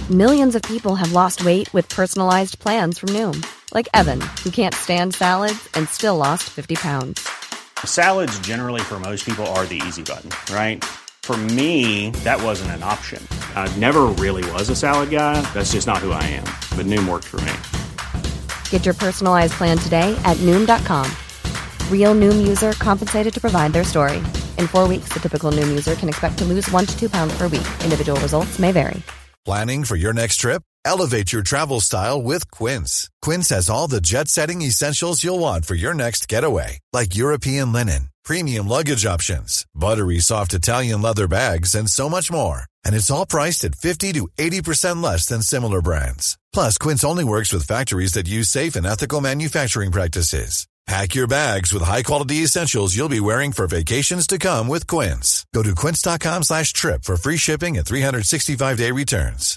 Millions of people have lost weight with personalized plans from Noom. Like Evan, who can't stand salads and still lost 50 pounds. Salads generally for most people are the easy button, right? For me, that wasn't an option. I never really was a salad guy. That's just not who I am. But Noom worked for me. Get your personalized plan today at Noom.com. Real Noom user compensated to provide their story. In 4 weeks, the typical Noom user can expect to lose 1 to 2 pounds per week. Individual results may vary. Planning for your next trip? Elevate your travel style with Quince. Quince has all the jet-setting essentials you'll want for your next getaway, like European linen, premium luggage options, buttery soft Italian leather bags, and so much more. And it's all priced at 50 to 80% less than similar brands. Plus, Quince only works with factories that use safe and ethical manufacturing practices. Pack your bags with high-quality essentials you'll be wearing for vacations to come with Quince. Go to quince.com/trip for free shipping and 365-day returns.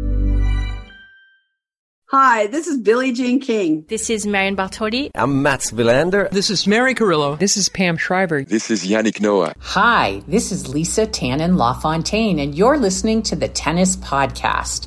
Hi, this is Billie Jean King. This is Marion Bartoli. I'm Mats Wilander. This is Mary Carrillo. This is Pam Schreiber. This is Yannick Noah. Hi, this is Lisa Tannen LaFontaine, and you're listening to the Tennis Podcast.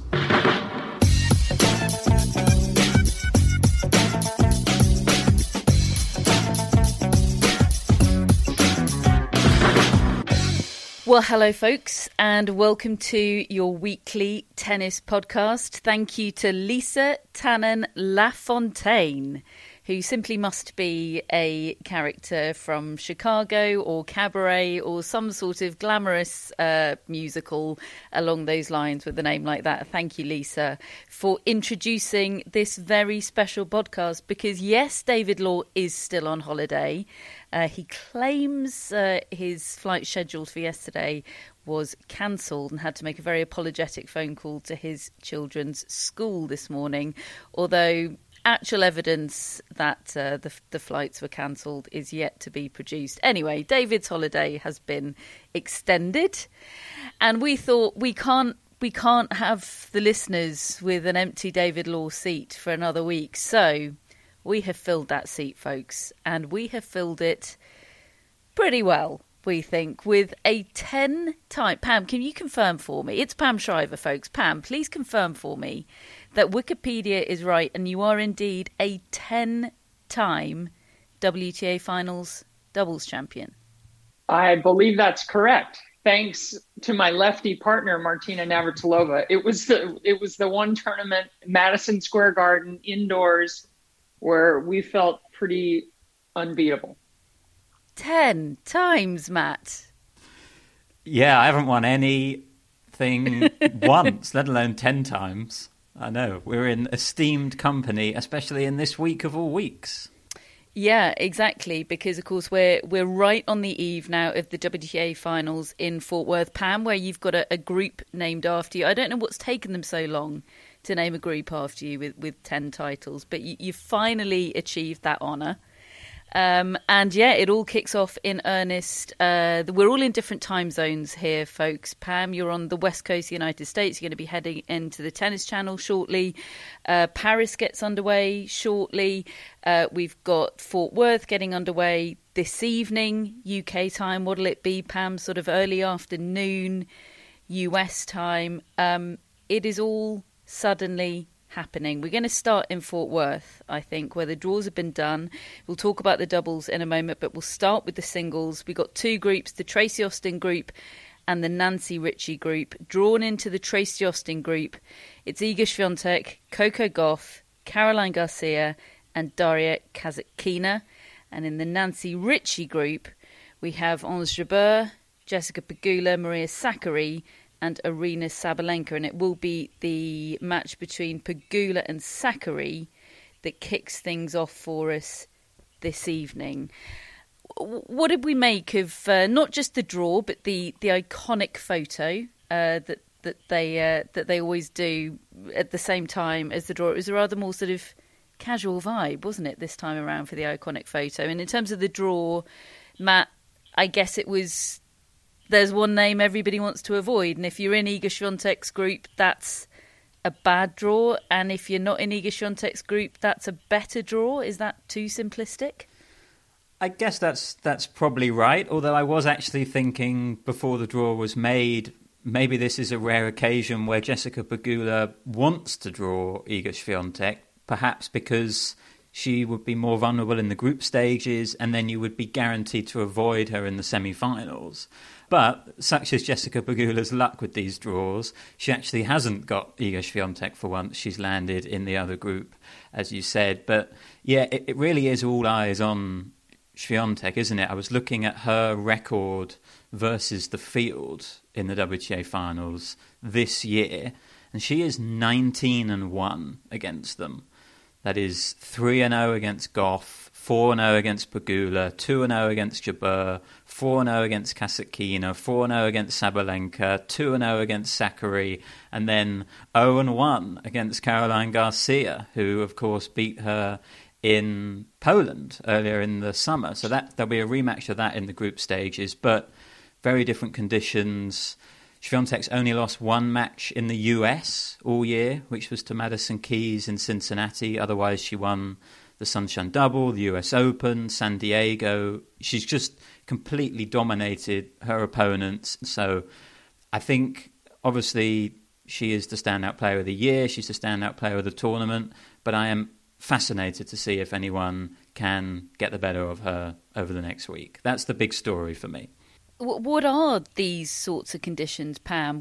Well, hello, folks, and welcome to your weekly tennis podcast. Thank you to Lisa Tannen LaFontaine, who simply must be a character from Chicago or Cabaret or some sort of glamorous musical along those lines with a name like that. Thank you, Lisa, for introducing this very special podcast because, yes, David Law is still on holiday. He claims his flight scheduled for yesterday was cancelled and had to make a very apologetic phone call to his children's school this morning, although actual evidence that the flights were cancelled is yet to be produced. Anyway, David's holiday has been extended, and we thought we can't have the listeners with an empty David Law seat for another week, so we have filled that seat, folks, and we have filled it pretty well, we think, with a 10-time... Pam, can you confirm for me? It's Pam Shriver, folks. Pam, please confirm for me that Wikipedia is right and you are indeed a 10-time WTA Finals doubles champion. I believe that's correct. Thanks to my lefty partner, Martina Navratilova. It was the one tournament, Madison Square Garden, indoors, where we felt pretty unbeatable. 10 times, Matt. Yeah, I haven't won anything once, let alone 10 times. I know, we're in esteemed company, especially in this week of all weeks. Yeah, exactly, because, of course, we're right on the eve now of the WTA Finals in Fort Worth, Pam, where you've got a group named after you. I don't know what's taken them so long to name a group after you with 10 titles, but you finally achieved that honour. And yeah, it all kicks off in earnest. We're all in different time zones here, folks. Pam, you're on the West Coast of the United States. You're going to be heading into the Tennis Channel shortly. Paris gets underway shortly. We've got Fort Worth getting underway this evening, UK time. What'll it be, Pam? Sort of early afternoon, US time. It is all suddenly happening. We're going to start in Fort Worth, I think, where the draws have been done. We'll talk about the doubles in a moment, but we'll start with the singles. We've got two groups, the Tracy Austin group and the Nancy Richie group. Drawn into the Tracy Austin group, it's Iga Swiatek, Coco Gauff, Caroline Garcia and Daria Kasatkina. And in the Nancy Richie group, we have Ons Jabeur, Jessica Pegula, Maria Sakkari and Aryna Sabalenka, and it will be the match between Pegula and Sakkari that kicks things off for us this evening. What did we make of not just the draw, but the iconic photo that they always do at the same time as the draw? It was a rather more sort of casual vibe, wasn't it, this time around for the iconic photo? And in terms of the draw, Matt, I guess it was... There's one name everybody wants to avoid, and if you're in Iga Swiatek's group, that's a bad draw, and if you're not in Iga Swiatek's group, that's a better draw. Is that too simplistic? I guess that's probably right, although I was actually thinking before the draw was made, maybe this is a rare occasion where Jessica Pegula wants to draw Iga Swiatek, perhaps because she would be more vulnerable in the group stages, and then you would be guaranteed to avoid her in the semi-finals. But such is Jessica Pegula's luck with these draws, she actually hasn't got Iga Swiatek for once. She's landed in the other group, as you said. But yeah, it really is all eyes on Swiatek, isn't it? I was looking at her record versus the field in the WTA finals this year, and she is 19-1 against them. That is 3-0 against Goff, 4-0 against Pegula, 2-0 against Jabeur, 4-0 against Kasatkina, 4-0 against Sabalenka, 2-0 against Sakkari, and then 0-1 against Caroline Garcia, who, of course, beat her in Poland earlier in the summer. So there'll be a rematch of that in the group stages, but very different conditions. Swiatek's only lost one match in the US all year, which was to Madison Keys in Cincinnati. Otherwise, she won the Sunshine Double, the US Open, San Diego. She's just completely dominated her opponents. So I think, obviously, she is the standout player of the year. She's the standout player of the tournament. But I am fascinated to see if anyone can get the better of her over the next week. That's the big story for me. What are these sorts of conditions, Pam?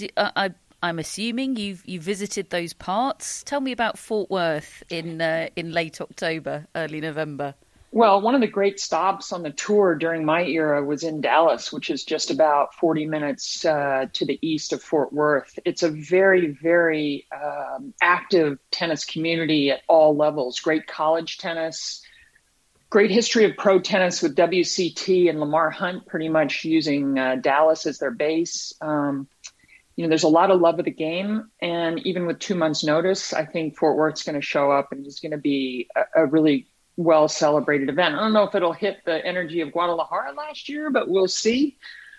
I'm assuming you visited those parts. Tell me about Fort Worth in late October, early November. Well, one of the great stops on the tour during my era was in Dallas, which is just about 40 minutes to the east of Fort Worth. It's a very, very active tennis community at all levels. Great college tennis. Great history of pro tennis with WCT and Lamar Hunt pretty much using Dallas as their base. There's a lot of love of the game. And even with 2 months notice, I think Fort Worth's going to show up and it's going to be a really well-celebrated event. I don't know if it'll hit the energy of Guadalajara last year, but we'll see.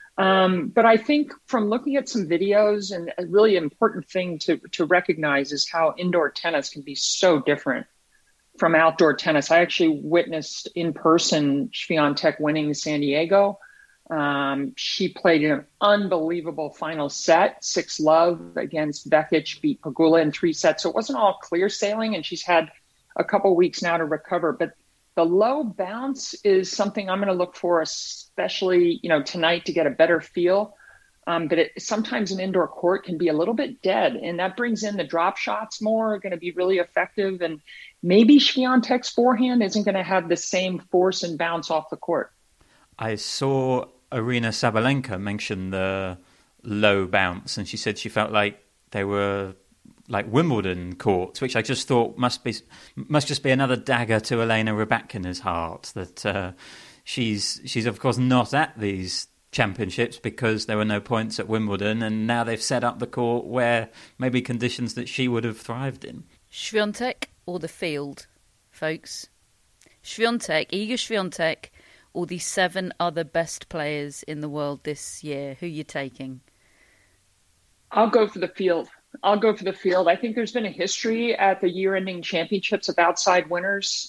But I think from looking at some videos, and a really important thing to recognize is how indoor tennis can be so different from outdoor tennis. I actually witnessed in person Swiatek winning San Diego. She played in an unbelievable final set, 6-love against Vekic, beat Pegula in 3 sets. So it wasn't all clear sailing, and she's had a couple weeks now to recover. But the low bounce is something I'm going to look for, especially tonight, to get a better feel. But sometimes an indoor court can be a little bit dead, and that brings in the drop shots more, going to be really effective. And maybe Swiatek's forehand isn't going to have the same force and bounce off the court. I saw Aryna Sabalenka mention the low bounce, and she said she felt like they were like Wimbledon courts, which I just thought must just be another dagger to Elena Rybakina's heart, that she's of course not at these championships because there were no points at Wimbledon, and now they've set up the court where maybe conditions that she would have thrived in. Swiatek or the field, folks? Iga Swiatek, or the 7 other best players in the world this year? Who are you taking? I'll go for the field. I think there's been a history at the year-ending championships of outside winners.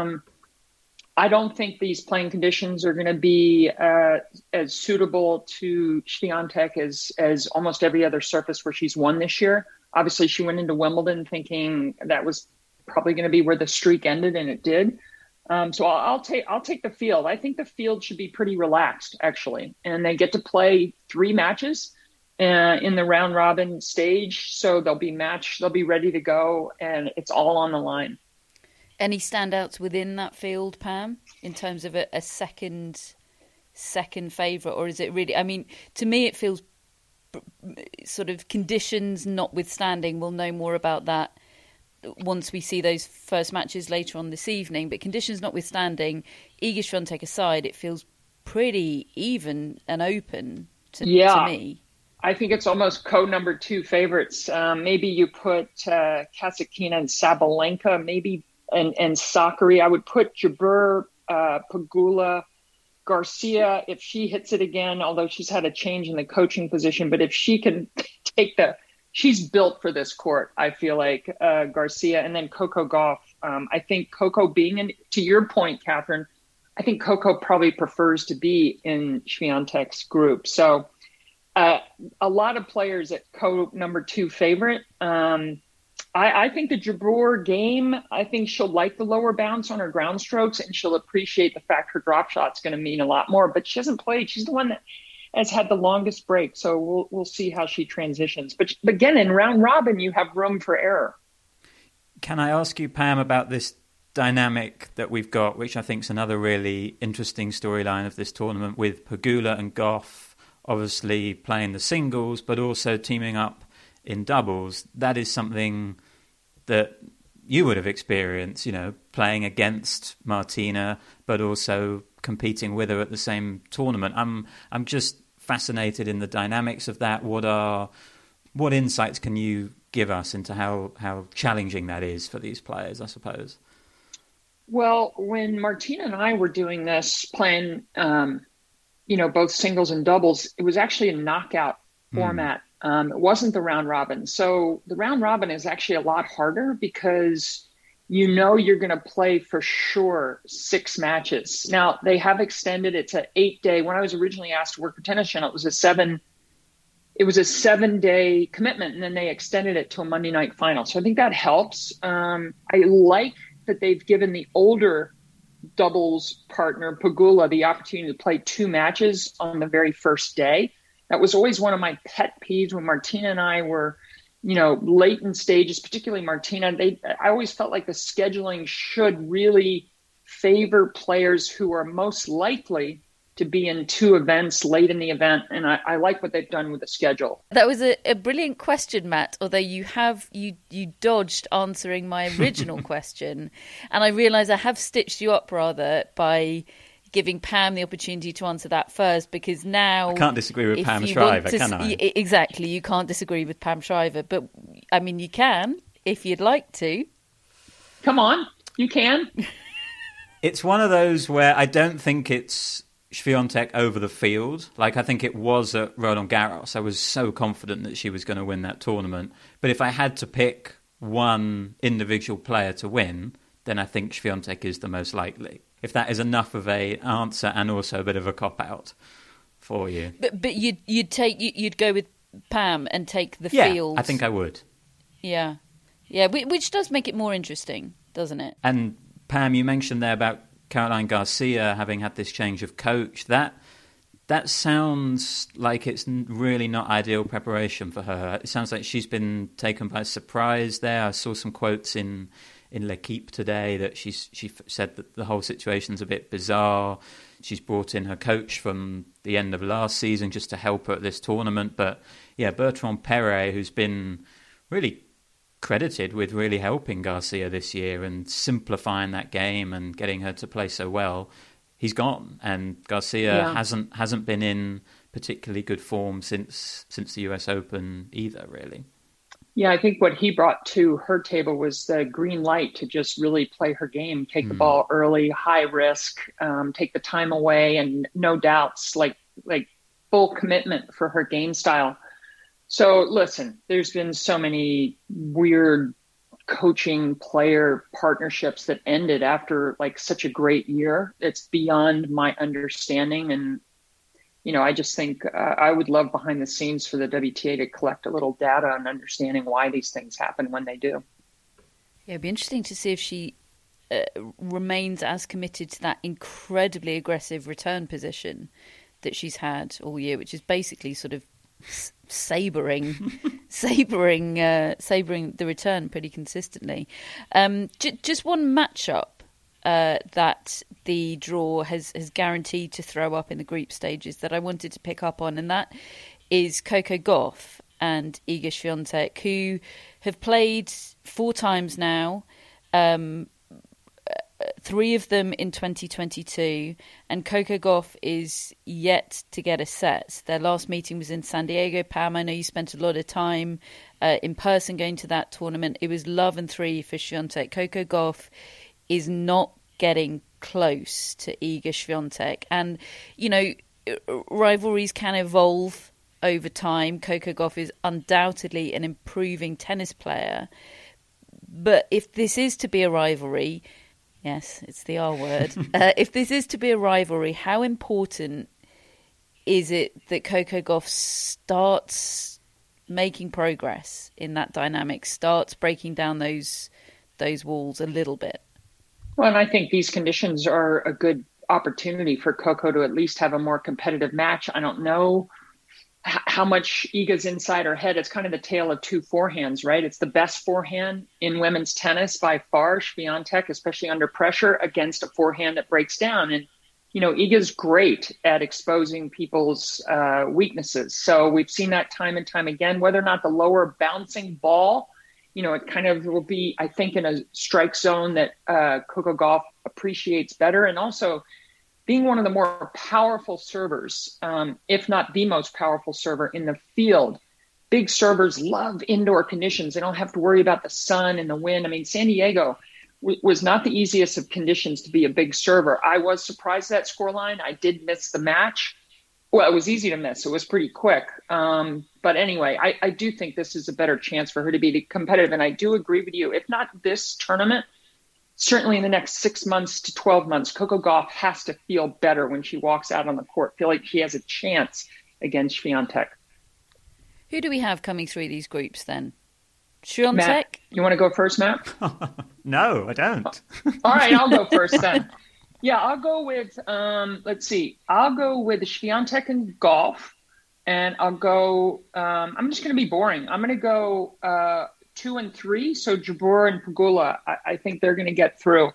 I don't think these playing conditions are going to be as suitable to Swiatek as almost every other surface where she's won this year. Obviously, she went into Wimbledon thinking that was probably going to be where the streak ended, and it did. So I'll take the field. I think the field should be pretty relaxed, actually, and they get to play 3 matches in the round robin stage. So they'll be ready to go, and it's all on the line. Any standouts within that field, Pam, in terms of a second favourite, or is it really? I mean, to me, it feels sort of conditions notwithstanding. We'll know more about that once we see those first matches later on this evening. But conditions notwithstanding, Iga Swiatek aside, it feels pretty even and open to me. I think it's almost number 2 favorites. Maybe you put Kasatkina and Sabalenka, maybe, and Sakkari. I would put Jabeur, Pegula, Garcia, if she hits it again, although she's had a change in the coaching position. But if she can she's built for this court, I feel like, Garcia, and then Coco Gauff. I think Coco to your point, Catherine, I think Coco probably prefers to be in Swiatek's group. So A lot of players at number 2 favorite. I think the Jabeur game, I think she'll like the lower bounce on her ground strokes, and she'll appreciate the fact her drop shot's going to mean a lot more. But she hasn't played. She's the one that has had the longest break, so we'll see how she transitions. But again, in round robin, you have room for error. Can I ask you, Pam, about this dynamic that we've got, which I think is another really interesting storyline of this tournament, with Pegula and Goff obviously playing the singles, but also teaming up in doubles? That is something that you would have experienced, playing against Martina, but also competing with her at the same tournament. I'm just fascinated in the dynamics of that. What insights can you give us into how challenging that is for these players, I suppose? Well, when Martina and I were doing this, playing, both singles and doubles, it was actually a knockout format. It wasn't the round robin. So the round robin is actually a lot harder because you're going to play for sure 6 matches. Now, they have extended. It's an 8-day. When I was originally asked to work for Tennis Channel, it was a 7-day commitment, and then they extended it to a Monday night final. So I think that helps. I like that they've given the older doubles partner, Pegula, the opportunity to play 2 matches on the very first day. That was always one of my pet peeves when Martina and I were, late in stages, particularly Martina. I always felt like the scheduling should really favor players who are most likely to be in 2 events late in the event. And I like what they've done with the schedule. That was a brilliant question, Matt, although you dodged answering my original question. And I realise I have stitched you up rather by giving Pam the opportunity to answer that first, because now I can't disagree with Pam Shriver, can I? Exactly, you can't disagree with Pam Shriver, but I mean you can if you'd like to. Come on, you can. It's one of those where I don't think it's Swiatek over the field. Like I think it was at Roland Garros. I was so confident that she was going to win that tournament. But if I had to pick one individual player to win, then I think Swiatek is the most likely. If that is enough of an answer and also a bit of a cop-out for you. But you'd go with Pam and take the field. Yeah, I think I would. Yeah. Yeah, which does make it more interesting, doesn't it? And Pam, you mentioned there about Caroline Garcia having had this change of coach. That sounds like it's really not ideal preparation for her. It sounds like she's been taken by surprise there. I saw some quotes in L'Equipe today that she said that the whole situation's a bit bizarre. She's brought in her coach from the end of last season just to help her at this tournament. But yeah, Bertrand Perret, who's been really credited with really helping Garcia this year and simplifying that game and getting her to play so well, he's gone. And Garcia hasn't been in particularly good form since the US Open either, really. Yeah, I think what he brought to her table was the green light to just really play her game, take the ball early, high risk, take the time away, and no doubts, like full commitment for her game style. So listen, there's been so many weird coaching player partnerships that ended after like such a great year. It's beyond my understanding. And I just think I would love behind the scenes for the WTA to collect a little data on understanding why these things happen when they do. Yeah, it'd be interesting to see if she remains as committed to that incredibly aggressive return position that she's had all year, which is basically sort of sabering the return pretty consistently. Just one matchup that the draw has guaranteed to throw up in the group stages that I wanted to pick up on, and that is Coco Gauff and Iga Swiatek, who have played 4 times now, 3 of them in 2022, and Coco Gauff is yet to get a set. Their last meeting was in San Diego. Pam, I know you spent a lot of time in person going to that tournament. It was love and 3 for Swiatek. Coco Gauff is not getting close to Iga Swiatek. And, rivalries can evolve over time. Coco Gauff is undoubtedly an improving tennis player. But if this is to be a rivalry, yes, it's the R word. If this is to be a rivalry, how important is it that Coco Gauff starts making progress in that dynamic, starts breaking down those walls a little bit? Well, and I think these conditions are a good opportunity for Coco to at least have a more competitive match. I don't know how much Iga's inside her head. It's kind of the tale of two forehands, right? It's the best forehand in women's tennis by far, Swiatek, especially under pressure, against a forehand that breaks down. And, Iga's great at exposing people's weaknesses. So we've seen that time and time again, whether or not the lower bouncing ball, it kind of will be, I think, in a strike zone that Coco Gauff appreciates better. And also being one of the more powerful servers, if not the most powerful server in the field. Big servers love indoor conditions. They don't have to worry about the sun and the wind. I mean, San Diego was not the easiest of conditions to be a big server. I was surprised at that scoreline. I did miss the match. Well, it was easy to miss. It was pretty quick. But anyway, I do think this is a better chance for her to be competitive. And I do agree with you. If not this tournament, certainly in the next 6 months to 12 months, Coco Gauff has to feel better when she walks out on the court, feel like she has a chance against Swiatek. Who do we have coming through these groups then? Swiatek? Matt, you want to go first, Matt? No, I don't. All right, I'll go first then. Yeah, I'll go with, let's see. I'll go with Swiatek and Gauff, and I'll go, I'm just going to be boring. I'm going to go 2 and 3, so Jabeur and Pegula. I think they're going to get through.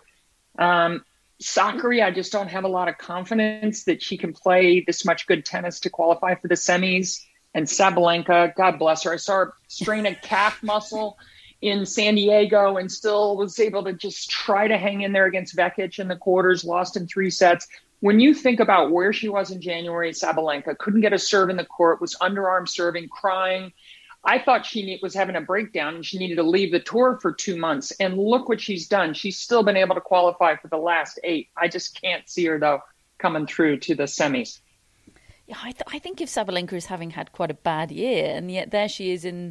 Sakkari, I just don't have a lot of confidence that she can play this much good tennis to qualify for the semis. And Sabalenka, God bless her. I saw her strain a calf muscle in San Diego and still was able to just try to hang in there against Vekic in the quarters, lost in 3 sets. When you think about where she was in January, Sabalenka couldn't get a serve in the court, was underarm serving, crying. I thought she was having a breakdown and she needed to leave the tour for 2 months. And look what she's done. She's still been able to qualify for the last 8. I just can't see her, though, coming through to the semis. Yeah, I think if Sabalenka is having had quite a bad year, and yet there she is in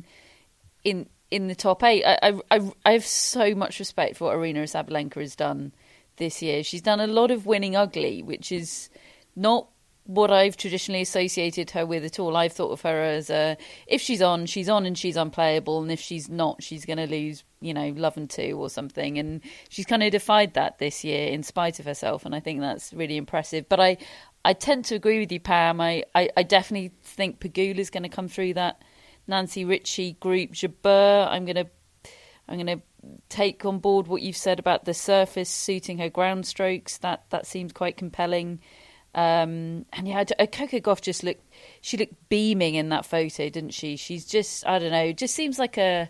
the top 8. I have so much respect for what Aryna Sabalenka has done this year. She's done a lot of winning ugly, which is not what I've traditionally associated her with at all. I've thought of her as if she's on and she's unplayable, and if she's not, she's going to lose, love and 2 or something. And she's kind of defied that this year in spite of herself, and I think that's really impressive. But I tend to agree with you, Pam. I definitely think Pegula is going to come through that Nancy Ritchie group. Jabeur, I'm going to take on board what you've said about the surface suiting her ground strokes. That seems quite compelling. And yeah, Coco Gauff looked beaming in that photo, didn't she? She's just, I don't know, just seems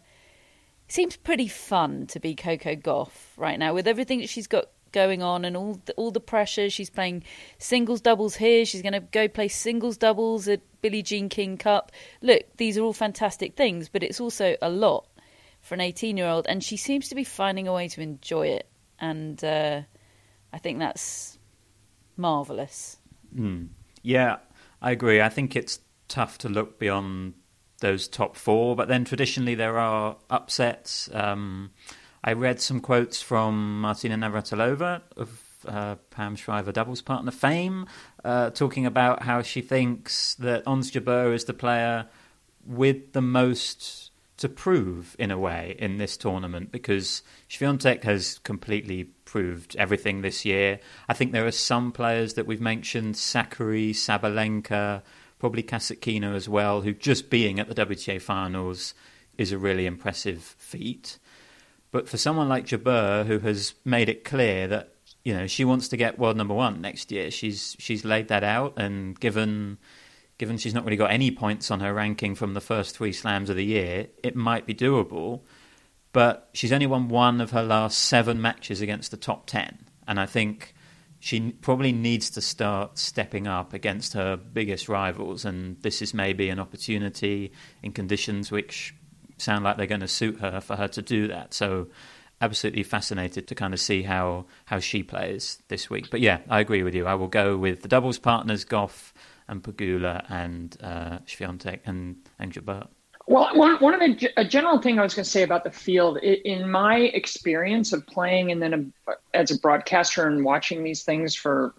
pretty fun to be Coco Gauff right now with everything that she's got going on and all the pressure. She's playing singles doubles here. She's going to go play singles doubles at Billie Jean King Cup. Look, these are all fantastic things, but it's also a lot for an 18-year-old, and she seems to be finding a way to enjoy it. And I think that's marvellous. Yeah, I agree. I think it's tough to look beyond those top 4, but then traditionally there are upsets. I read some quotes from Martina Navratilova of Pam Shriver doubles partner fame, talking about how she thinks that Ons Jabeur is the player with the most to prove, in a way, in this tournament, because Swiatek has completely proved everything this year. I think there are some players that we've mentioned, Sakkari, Sabalenka, probably Kasatkina as well, who just being at the WTA finals is a really impressive feat. But for someone like Jabeur, who has made it clear that she wants to get world number 1 next year, she's laid that out, and given she's not really got any points on her ranking from the first 3 slams of the year, it might be doable. But she's only won 1 of her last 7 matches against the top 10, and I think she probably needs to start stepping up against her biggest rivals, and this is maybe an opportunity in conditions which sound like they're going to suit her for her to do that. So absolutely fascinated to kind of see how she plays this week. But yeah, I agree with you. I will go with the doubles partners, Gauff and Pegula and Swiatek and Jabeur. Well, one of a general thing I was going to say about the field, in my experience of playing and then as a broadcaster and watching these things for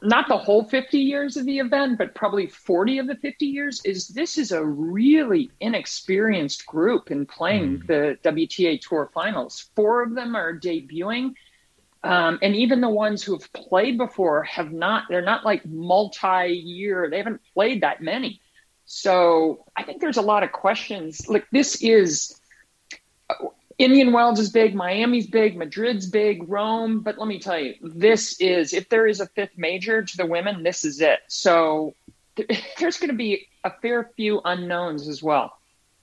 not the whole 50 years of the event, but probably 40 of the 50 years, is this is a really inexperienced group in playing the WTA Tour Finals. 4 of them are debuting. And even the ones who have played before they're not like multi-year, they haven't played that many. So I think there's a lot of questions. Like, this is, Indian Wells is big, Miami's big, Madrid's big, Rome. But let me tell you, this is, if there is a 5th major to the women, this is it. So there's going to be a fair few unknowns as well.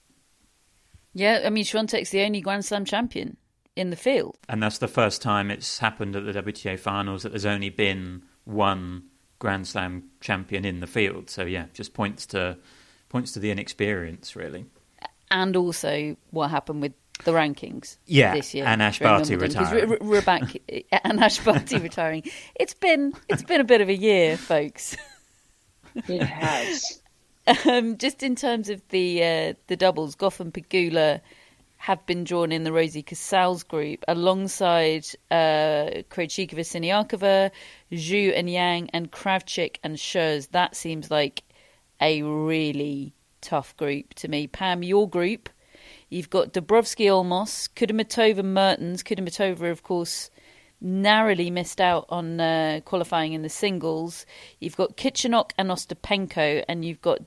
Yeah, I mean, Swiatek's the only Grand Slam champion in the field. And that's the first time it's happened at the WTA finals that there's only been one Grand Slam champion in the field. So yeah, just points to the inexperience, really. And also what happened with the rankings this year. And Ash Barty retiring. And Ash Barty retiring. It's been a bit of a year, folks. It has. Just in terms of the doubles, Goff and Pegula have been drawn in the Rosie Casals group alongside Krejcikova, Siniakova, Zhu and Yang, and Kravchuk and Scherz. That seems like a really tough group to me. Pam, your group, you've got Dabrowski, Olmos, Kudermetova, Mertens. Kudermetova, of course, narrowly missed out on qualifying in the singles. You've got Kichenok and Ostapenko, and you've got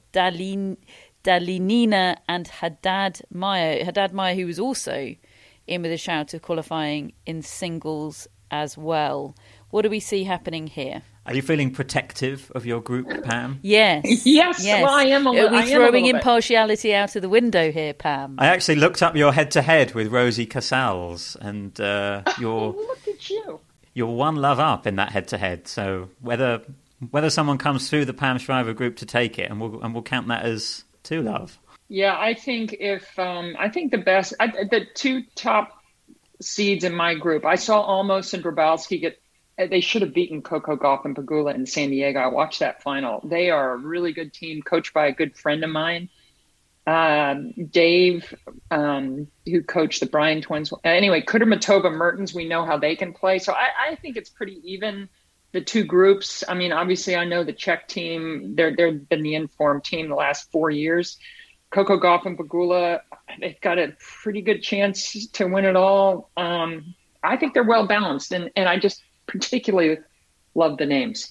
Dalinina and Haddad Maia. Haddad Maia, who was also in with a shout of qualifying in singles as well. What do we see happening here? Are you feeling protective of your group, Pam? Yes. Yes. Well, I am a little. Are we throwing impartiality out of the window here, Pam? I actually looked up your head-to-head with Rosie Casals, and you're look at you. You're one love up in that head-to-head. So whether someone comes through the Pam Shriver group to take it, and we'll count that as 2 love. Yeah, I think the 2 top seeds in my group, I saw Olmos and Grabowski they should have beaten Coco Gauff and Pegula in San Diego. I watched that final. They are a really good team, coached by a good friend of mine, Dave, who coached the Bryan twins. Anyway, Kudermetova, Mertens, we know how they can play. So I think it's pretty even, the 2 groups. I mean, obviously, I know the Czech team, they've been the informed team the last 4 years. Coco Gauff and Pegula, they've got a pretty good chance to win it all. I think they're well balanced, and I just particularly love the names.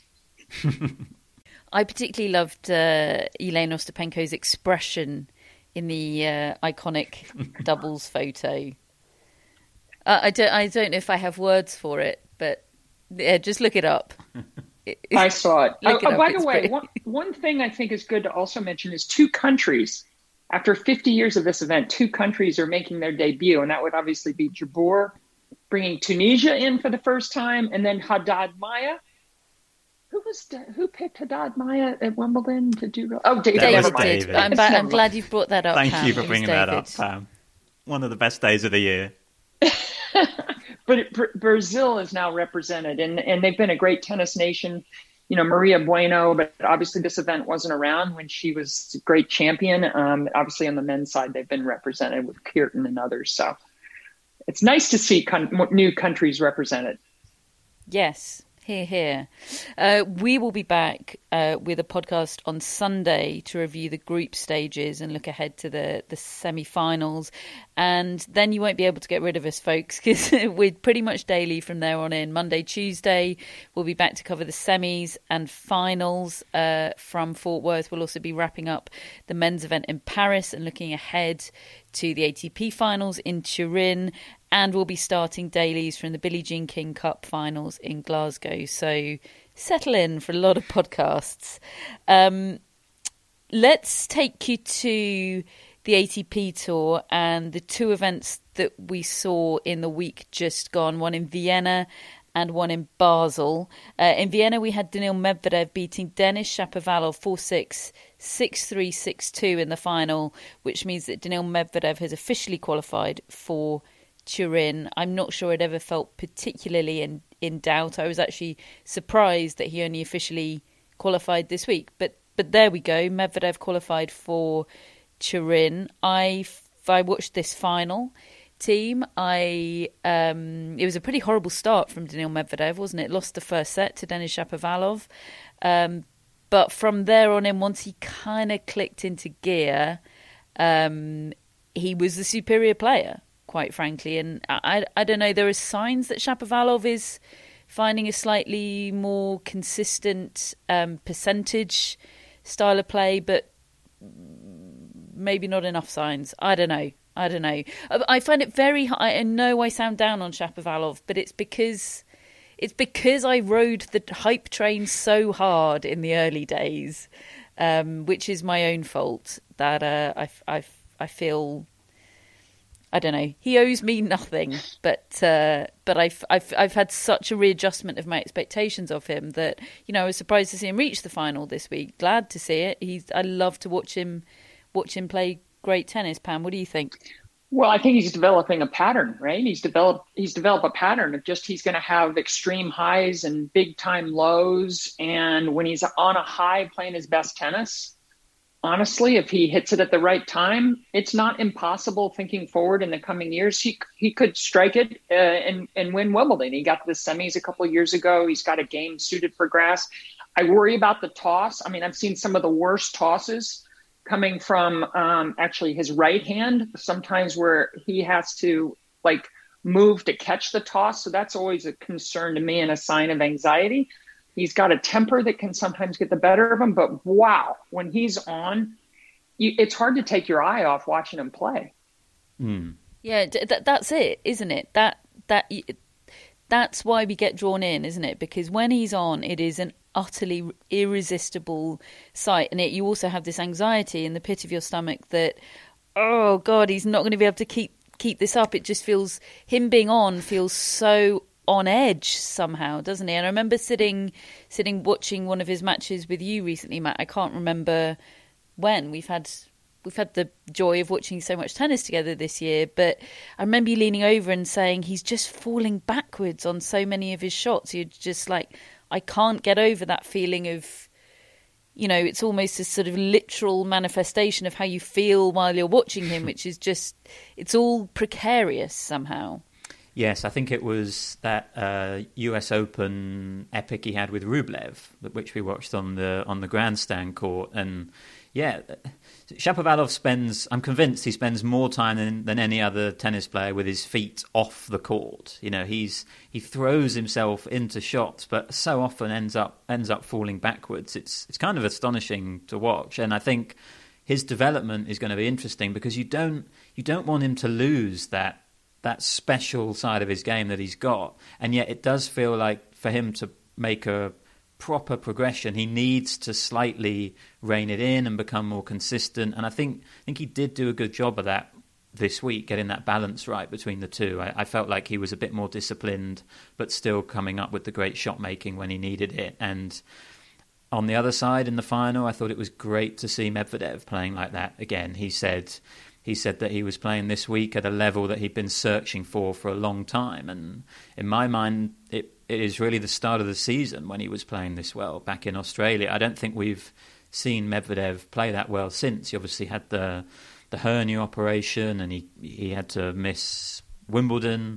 I particularly loved Elena Ostapenko's expression in the iconic doubles photo. I don't know if I have words for it, but just look it up. I saw it. By the way, pretty... one thing I think is good to also mention is 2 countries. After 50 years of this event, 2 countries are making their debut, and that would obviously be Jabeur bringing Tunisia in for the first time, and then Haddad Maia. Who picked Haddad Maia at Wimbledon to do? Oh, David. I'm glad you've brought that up. Thank Pam. you for bringing that up, Pam. One of the best days of the year. But Brazil is now represented, and they've been a great tennis nation. You know, Maria Bueno, but obviously this event wasn't around when she was a great champion. Obviously on the men's side, they've been represented with Kyrton and others. So it's nice to see new countries represented. Yes. Here. We will be back with a podcast on Sunday to review the group stages and look ahead to the semi-finals. And then you won't be able to get rid of us, folks, because we're pretty much daily from there on in. Monday, Tuesday, we'll be back to cover the semis and finals from Fort Worth. We'll also be wrapping up the men's event in Paris and looking ahead to the ATP finals in Turin. And we'll be starting dailies from the Billie Jean King Cup finals in Glasgow. So settle in for a lot of podcasts. Let's take you to the ATP Tour and the 2 events that we saw in the week just gone. One in Vienna and one in Basel. In Vienna, we had Daniil Medvedev beating Denis Shapovalov 4-6, 6-3, 6-2 in the final, which means that Daniil Medvedev has officially qualified for Turin. I'm not sure it ever felt particularly in doubt. I was actually surprised that he only officially qualified this week. But there we go. Medvedev qualified for Turin. I watched this final. Thiem. It was a pretty horrible start from Daniil Medvedev, wasn't it? Lost the first set to Denis Shapovalov. But from there on in, once he kind of clicked into gear, he was the superior player, quite frankly. And I don't know, there are signs that Shapovalov is finding a slightly more consistent percentage style of play, but maybe not enough signs. I don't know. I find it very hard. I know I sound down on Shapovalov, but it's because I rode the hype train so hard in the early days, which is my own fault, that I feel, I don't know, he owes me nothing, but I've had such a readjustment of my expectations of him that, you know, I was surprised to see him reach the final this week. Glad to see it. I love to watch him play great tennis. Pam, what do you think? Well, I think he's developing a pattern, right? He's developed a pattern of just, he's going to have extreme highs and big time lows. And when he's on a high playing his best tennis, honestly, if he hits it at the right time, it's not impossible thinking forward in the coming years. He could strike it and win Wimbledon. He got to the semis a couple of years ago. He's got a game suited for grass. I worry about the toss. I mean, I've seen some of the worst tosses coming from actually his right hand, sometimes where he has to move to catch the toss. So that's always a concern to me and a sign of anxiety. He's got a temper that can sometimes get the better of him, but wow, when he's on, it's hard to take your eye off watching him play. Mm. Yeah, that's it, isn't it? That's why we get drawn in, isn't it? Because when he's on, it is an utterly irresistible sight, and you also have this anxiety in the pit of your stomach that, oh God, he's not going to be able to keep this up. It just feels, him being on feels so on edge somehow, doesn't he? And I remember sitting watching one of his matches with you recently, Matt. I can't remember when. We've had the joy of watching so much tennis together this year, but I remember you leaning over and saying he's just falling backwards on so many of his shots. You're just like, I can't get over that feeling of, you know, it's almost a sort of literal manifestation of how you feel while you're watching him, which is just, it's all precarious somehow. Yes, I think it was that US Open epic he had with Rublev, which we watched on the grandstand court. And yeah, Shapovalov I'm convinced he spends more time than any other tennis player with his feet off the court. You know, he throws himself into shots, but so often ends up falling backwards. It's kind of astonishing to watch, and I think his development is going to be interesting because you don't want him to lose that special side of his game that he's got, and yet it does feel like for him to make a proper progression, he needs to slightly rein it in and become more consistent. And I think he did do a good job of that this week, getting that balance right between the two. I felt like he was a bit more disciplined, but still coming up with the great shot making when he needed it. And on the other side, in the final, I thought it was great to see Medvedev playing like that again. He said that he was playing this week at a level that he'd been searching for a long time. And in my mind, it is really the start of the season when he was playing this well back in Australia. I don't think we've seen Medvedev play that well since. He obviously had the hernia operation and he had to miss Wimbledon.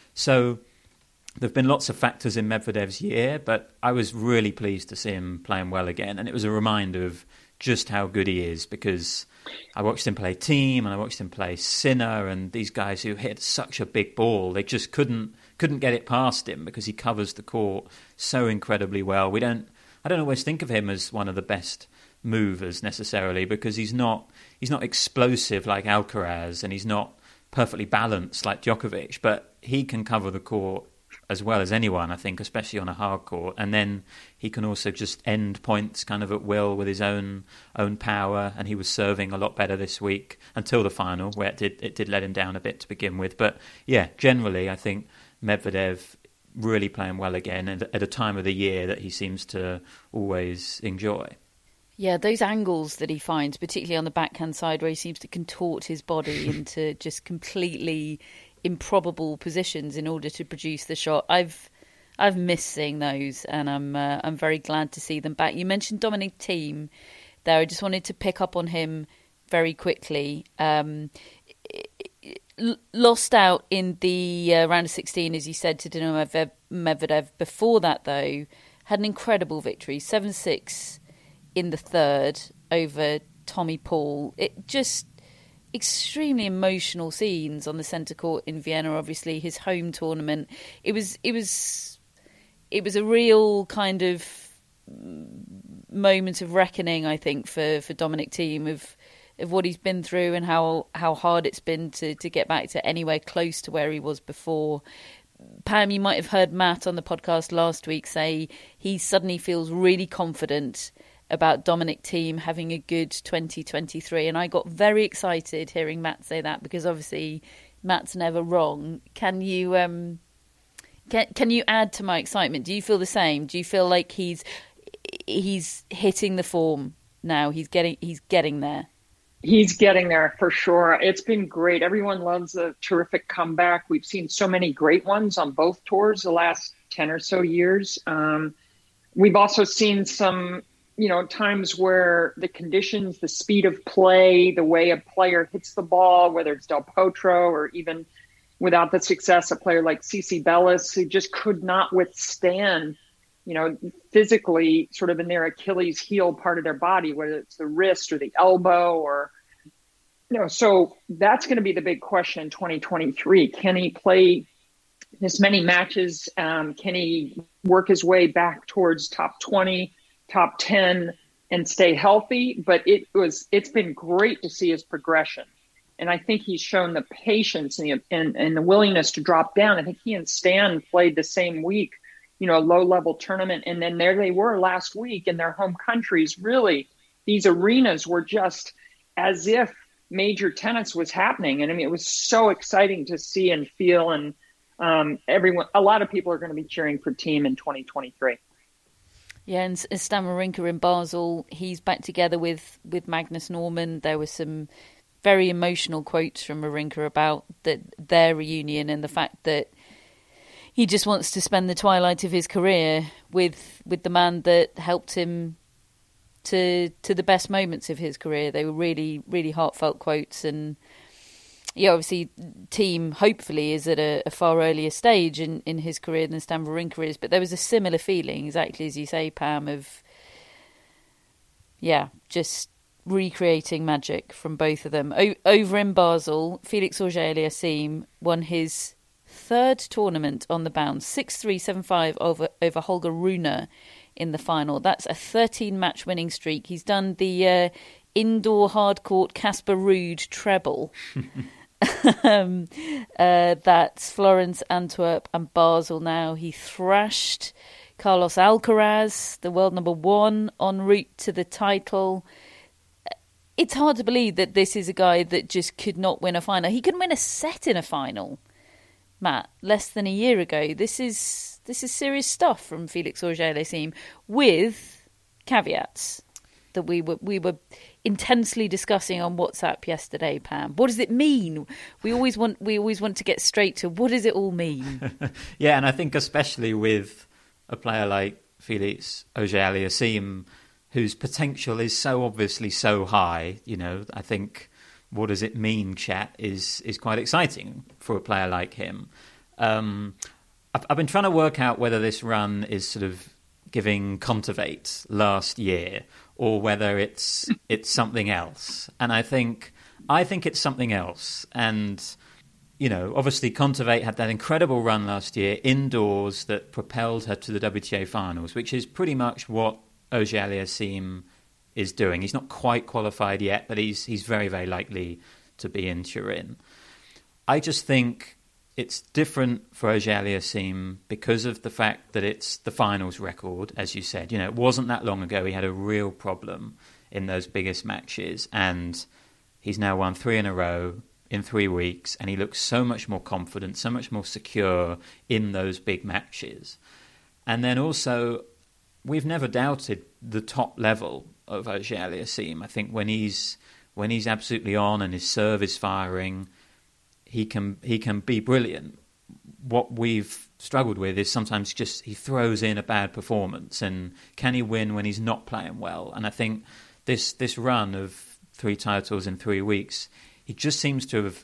So there have been lots of factors in Medvedev's year, but I was really pleased to see him playing well again. And it was a reminder of just how good he is, because I watched him play Thiem and I watched him play Sinner, and these guys who hit such a big ball, they just couldn't get it past him because he covers the court so incredibly well. I don't always think of him as one of the best movers necessarily, because he's not explosive like Alcaraz and he's not perfectly balanced like Djokovic, but he can cover the court as well as anyone, I think, especially on a hard court. And then he can also just end points kind of at will with his own power. And he was serving a lot better this week until the final, where it did let him down a bit to begin with. But yeah, generally, I think Medvedev really playing well again at a time of the year that he seems to always enjoy. Yeah, those angles that he finds, particularly on the backhand side, where he seems to contort his body into just completely improbable positions in order to produce the shot. I've missed seeing those, and I'm very glad to see them back. You mentioned Dominic Thiem there. I just wanted to pick up on him very quickly. lost out in the round of 16, as you said, to Dinur Medvedev. Before that, though, had an incredible victory, 7-6 in the third over Tommy Paul. It just extremely emotional scenes on the centre court in Vienna. Obviously, his home tournament. It was a real kind of moment of reckoning, I think, for Dominic Thiem of what he's been through and how hard it's been to get back to anywhere close to where he was before. Pam, you might have heard Matt on the podcast last week say he suddenly feels really confident about Dominic Thiem having a good 2023, and I got very excited hearing Matt say that, because obviously Matt's never wrong. Can you add to my excitement? Do you feel the same? Do you feel like he's hitting the form now? He's getting there. He's getting there for sure. It's been great. Everyone loves a terrific comeback. We've seen so many great ones on both tours the last 10 or so years. We've also seen some, times where the conditions, the speed of play, the way a player hits the ball, whether it's Del Potro or even without the success, a player like Cici Bellis, who just could not withstand, physically sort of in their Achilles heel part of their body, whether it's the wrist or the elbow or, so that's going to be the big question in 2023. Can he play this many matches? Can he work his way back towards top 20, top 10 and stay healthy? But it's been great to see his progression. And I think he's shown the patience and the willingness to drop down. I think he and Stan played the same week, a low-level tournament. And then there they were last week in their home countries. Really, these arenas were just as if major tennis was happening. And I mean, it was so exciting to see and feel. And a lot of people are going to be cheering for Thiem in 2023. Yeah, and Stan Wawrinka in Basel, he's back together with Magnus Norman. There were some very emotional quotes from Wawrinka about their reunion and the fact that he just wants to spend the twilight of his career with the man that helped him to the best moments of his career. They were really, really heartfelt quotes. And yeah, obviously Thiem hopefully is at a far earlier stage in his career than Stan Wawrinka is. But there was a similar feeling, exactly as you say, Pam, of, just recreating magic from both of them. Over in Basel, Felix Auger-Aliassime won his third tournament on the bounce, 6-3, 7-5 over Holger Rune in the final. That's a 13-match winning streak. He's done the indoor hardcourt Casper Ruud treble. That's Florence, Antwerp and Basel now. He thrashed Carlos Alcaraz, the world number one, en route to the title. It's hard to believe that this is a guy that just could not win a final. He couldn't win a set in a final, Matt, less than a year ago. This is serious stuff from Felix Auger-Aliassime, with caveats that we were intensely discussing on WhatsApp yesterday, Pam. What does it mean? We always want to get straight to what does it all mean? Yeah, and I think especially with a player like Felix Auger-Aliassime, whose potential is so obviously so high, I think what does it mean, chat, is quite exciting for a player like him. I've been trying to work out whether this run is sort of giving Kontaveit last year or whether it's something else. And I think it's something else. And, obviously Kontaveit had that incredible run last year indoors that propelled her to the WTA finals, which is pretty much what Auger-Aliassime is doing. He's not quite qualified yet, but he's very, very likely to be in Turin. I just think it's different for Auger-Aliassime because of the fact that it's the finals record, as you said. It wasn't that long ago he had a real problem in those biggest matches, and he's now won 3 in a row in 3 weeks, and he looks so much more confident, so much more secure in those big matches. And then also, we've never doubted the top level of Auger-Aliassime. I think when he's absolutely on and his serve is firing, he can be brilliant. What we've struggled with is sometimes just he throws in a bad performance, and can he win when he's not playing well? And I think this run of 3 titles in 3 weeks, he just seems to have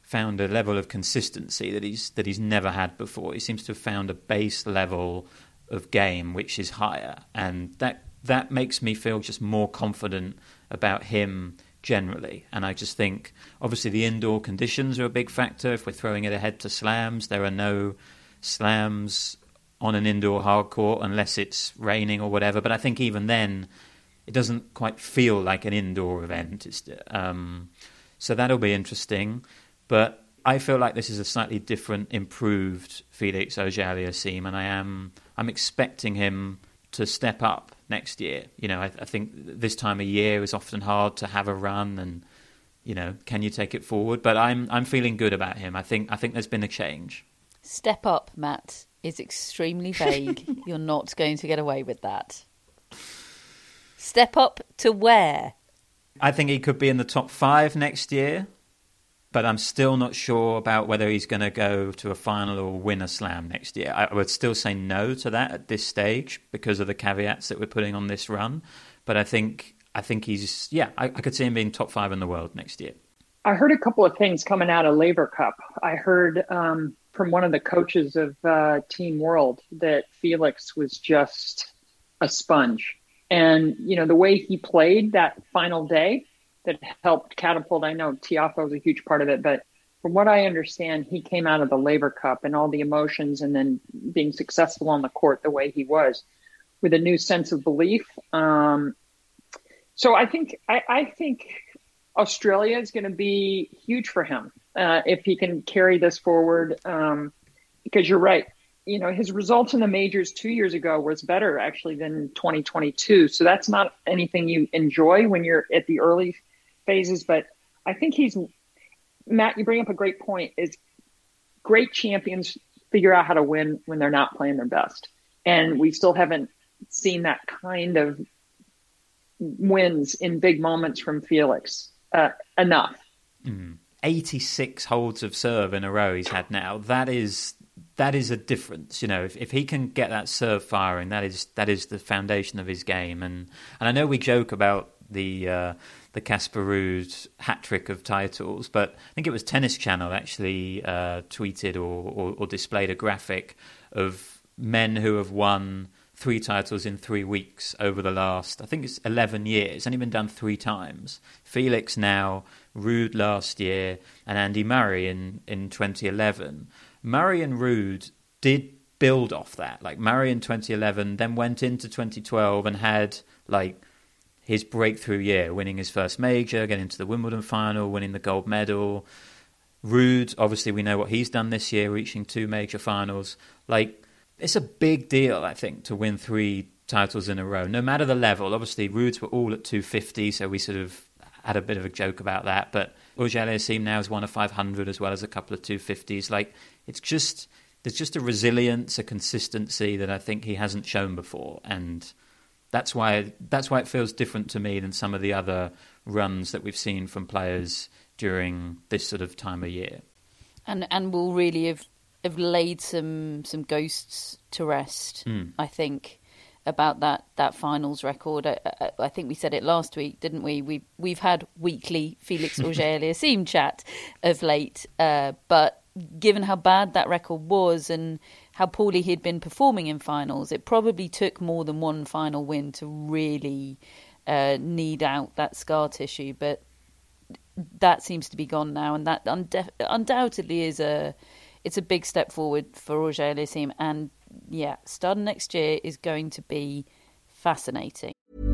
found a level of consistency that he's never had before. He seems to have found a base level of game which is higher, and that makes me feel just more confident about him generally. And I just think, obviously, the indoor conditions are a big factor. If we're throwing it ahead to slams, there are no slams on an indoor hard court unless it's raining or whatever. But I think even then, it doesn't quite feel like an indoor event. So that'll be interesting. But I feel like this is a slightly different, improved Felix Auger-Aliassime, and I'm expecting him to step up next year. I think this time of year is often hard to have a run, and can you take it forward? But I'm feeling good about him. I think there's been a change. Step up, Matt, is extremely vague. You're not going to get away with that. Step up to where? I think he could be in the top 5 next year, but I'm still not sure about whether he's going to go to a final or win a slam next year. I would still say no to that at this stage because of the caveats that we're putting on this run. But I think he's, I could see him being top 5 in the world next year. I heard a couple of things coming out of Laver Cup. I heard from one of the coaches of Team World that Felix was just a sponge. And, the way he played that final day that helped catapult, I know Tiafoe was a huge part of it, but from what I understand, he came out of the Laver Cup and all the emotions and then being successful on the court the way he was with a new sense of belief. So I think Australia is going to be huge for him if he can carry this forward, because you're right. His results in the majors 2 years ago was better actually than 2022. So that's not anything you enjoy when you're at the early phases. But I think Matt, you bring up a great point, is great champions figure out how to win when they're not playing their best. And we still haven't seen that kind of wins in big moments from Felix enough. 86 holds of serve in a row he's had now. That is a difference. If he can get that serve firing, that is the foundation of his game. And I know we joke about the Casper Ruud hat trick of titles, but I think it was Tennis Channel actually tweeted or displayed a graphic of men who have won 3 titles in 3 weeks over the last, I think it's 11 years. It's only been done 3 times. Felix now, Ruud last year, and Andy Murray in 2011. Murray and Ruud did build off that. Like Murray in 2011, then went into 2012 and had his breakthrough year, winning his first major, getting to the Wimbledon final, winning the gold medal. Ruud, obviously we know what he's done this year, reaching 2 major finals. It's a big deal, I think, to win 3 titles in a row, no matter the level. Obviously, Ruud's were all at 250, so we sort of had a bit of a joke about that. But Auger-Aliassime now has won a 500 as well as a couple of 250s. There's just a resilience, a consistency that I think he hasn't shown before, and that's why it feels different to me than some of the other runs that we've seen from players during this sort of time of year. And will really have laid some ghosts to rest, I think, about that finals record. I think we said it last week, didn't we? We've had weekly Felix Auger-Aliassime chat of late, but given how bad that record was and how poorly he'd been performing in finals, it probably took more than one final win to really knead out that scar tissue. But that seems to be gone now, and that undoubtedly is it's a big step forward for Auger-Aliassime. And starting next year is going to be fascinating.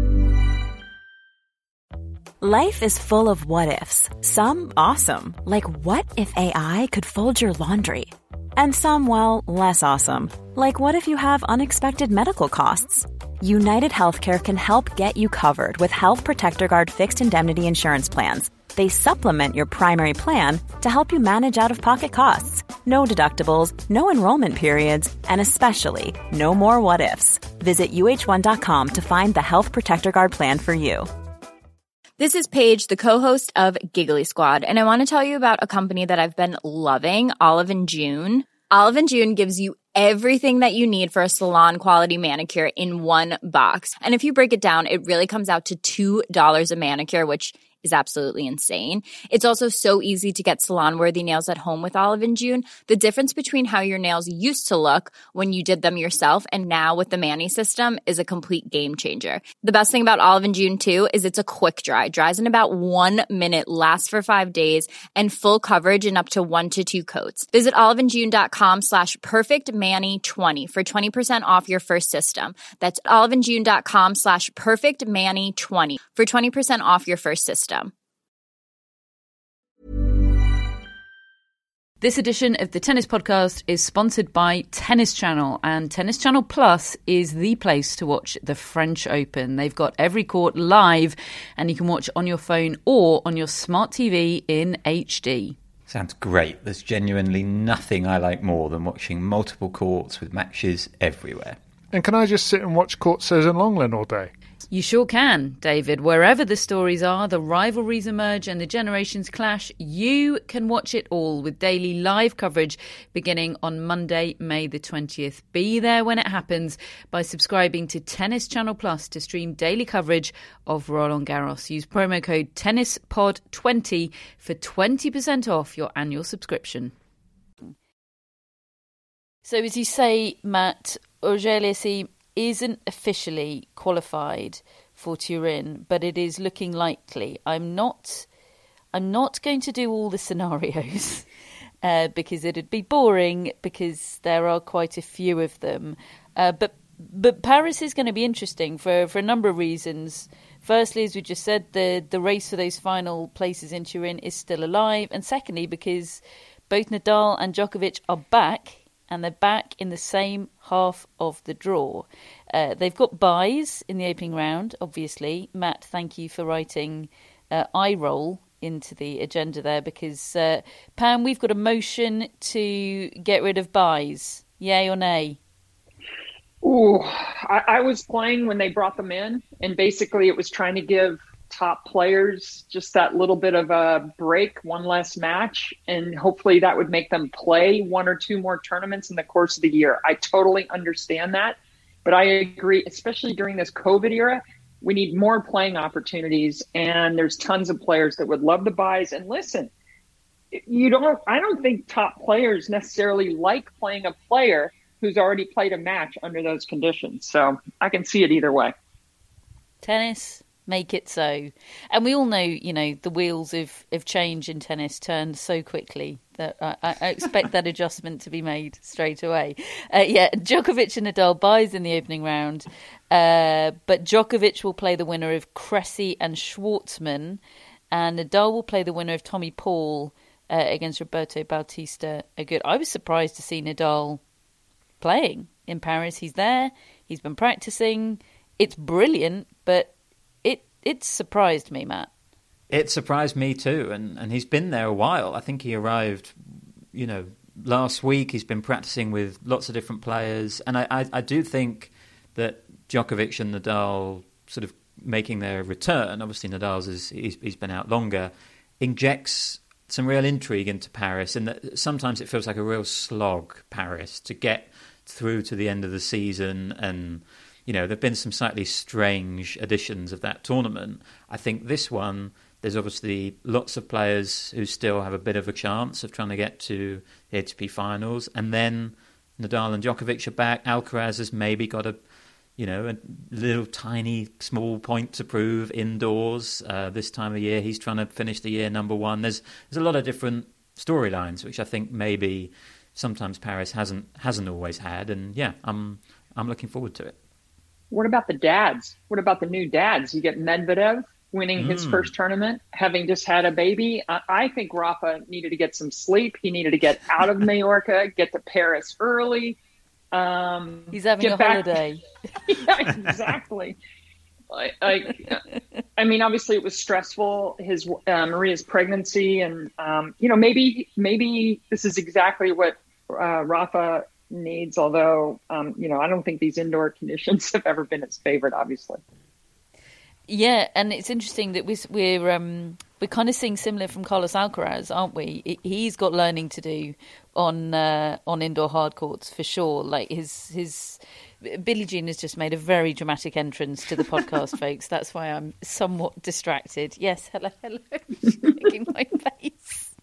Life is full of what-ifs. Some awesome, like what if AI could fold your laundry? And some, well, less awesome, like what if you have unexpected medical costs? United Healthcare can help get you covered with Health Protector Guard fixed indemnity insurance plans. They supplement your primary plan to help you manage out-of-pocket costs. No deductibles, no enrollment periods, and especially no more what-ifs. Visit UH1.com to find the Health Protector Guard plan for you. This is Paige, the co-host of Giggly Squad, and I want to tell you about a company that I've been loving, Olive & June. Olive & June gives you everything that you need for a salon-quality manicure in one box. And if you break it down, it really comes out to $2 a manicure, which is absolutely insane. It's also so easy to get salon-worthy nails at home with Olive & June. The difference between how your nails used to look when you did them yourself and now with the Mani system is a complete game changer. The best thing about Olive & June, too, is it's a quick dry. Dries in about 1 minute, lasts for 5 days, and full coverage in up to 1 to 2 coats. Visit oliveandjune.com/perfectmani20 for 20% off your first system. That's oliveandjune.com/perfectmani20 for 20% off your first system. This edition of the Tennis Podcast is sponsored by Tennis Channel, and Tennis Channel Plus is the place to watch the French Open. They've got every court live, and you can watch on your phone or on your smart TV in HD. Sounds great. There's genuinely nothing I like more than watching multiple courts with matches everywhere. And can I just sit and watch Court Says in Longland all day? You sure can, David. Wherever the stories are, the rivalries emerge and the generations clash, you can watch it all with daily live coverage beginning on Monday, May the 20th. Be there when it happens by subscribing to Tennis Channel Plus to stream daily coverage of Roland Garros. Use promo code TennisPod20 for 20% off your annual subscription. So as you say, Matt, Auger-Aliassime isn't officially qualified for Turin, but it is looking likely. I'm not going to do all the scenarios because it'd be boring, because there are quite a few of them. But Paris is going to be interesting for a number of reasons. Firstly, as we just said, the race for those final places in Turin is still alive, and secondly, because both Nadal and Djokovic are back. And they're back in the same half of the draw. They've got buys in the opening round, obviously. Matt, thank you for writing eye roll into the agenda there, because, Pam, we've got a motion to get rid of buys. Yay or nay? Ooh, I was playing when they brought them in, and basically it was trying to give top players just that little bit of a break, one less match, and hopefully that would make them play 1 or 2 more tournaments in the course of the year. I totally understand that, but I agree, especially during this COVID era, we need more playing opportunities, and there's tons of players that would love the buys. And listen, I don't think top players necessarily like playing a player who's already played a match under those conditions. So I can see it either way. Tennis, make it so. And we all know, the wheels of change in tennis turned so quickly that I expect that adjustment to be made straight away. Djokovic and Nadal buys in the opening round, but Djokovic will play the winner of Cressy and Schwartzman, and Nadal will play the winner of Tommy Paul against Roberto Bautista Agut. I was surprised to see Nadal playing in Paris. He's there, he's been practicing, it's brilliant, but it surprised me, Matt. It surprised me too, and he's been there a while. I think he arrived, last week. He's been practicing with lots of different players, and I do think that Djokovic and Nadal sort of making their return, obviously Nadal's he's been out longer, injects some real intrigue into Paris, and that sometimes it feels like a real slog, Paris, to get through to the end of the season. And there have been some slightly strange editions of that tournament. I think this one, there's obviously lots of players who still have a bit of a chance of trying to get to the ATP finals. And then Nadal and Djokovic are back. Alcaraz has maybe got a little tiny small point to prove indoors this time of year. He's trying to finish the year number one. There's a lot of different storylines, which I think maybe sometimes Paris hasn't always had. And I'm looking forward to it. What about the dads? What about the new dads? You get Medvedev winning his first tournament, having just had a baby. I think Rafa needed to get some sleep. He needed to get out of Mallorca, get to Paris early. He's having a holiday. Yeah, exactly. Obviously it was stressful, his Maria's pregnancy, and maybe this is exactly what Rafa needs, although I don't think these indoor conditions have ever been his favorite, obviously. Yeah, and it's interesting that we're kind of seeing similar from Carlos Alcaraz, aren't we? He's got learning to do on indoor hard courts for sure. Like his Billie Jean has just made a very dramatic entrance to the podcast, folks. That's why I'm somewhat distracted. Yes, hello, making my face.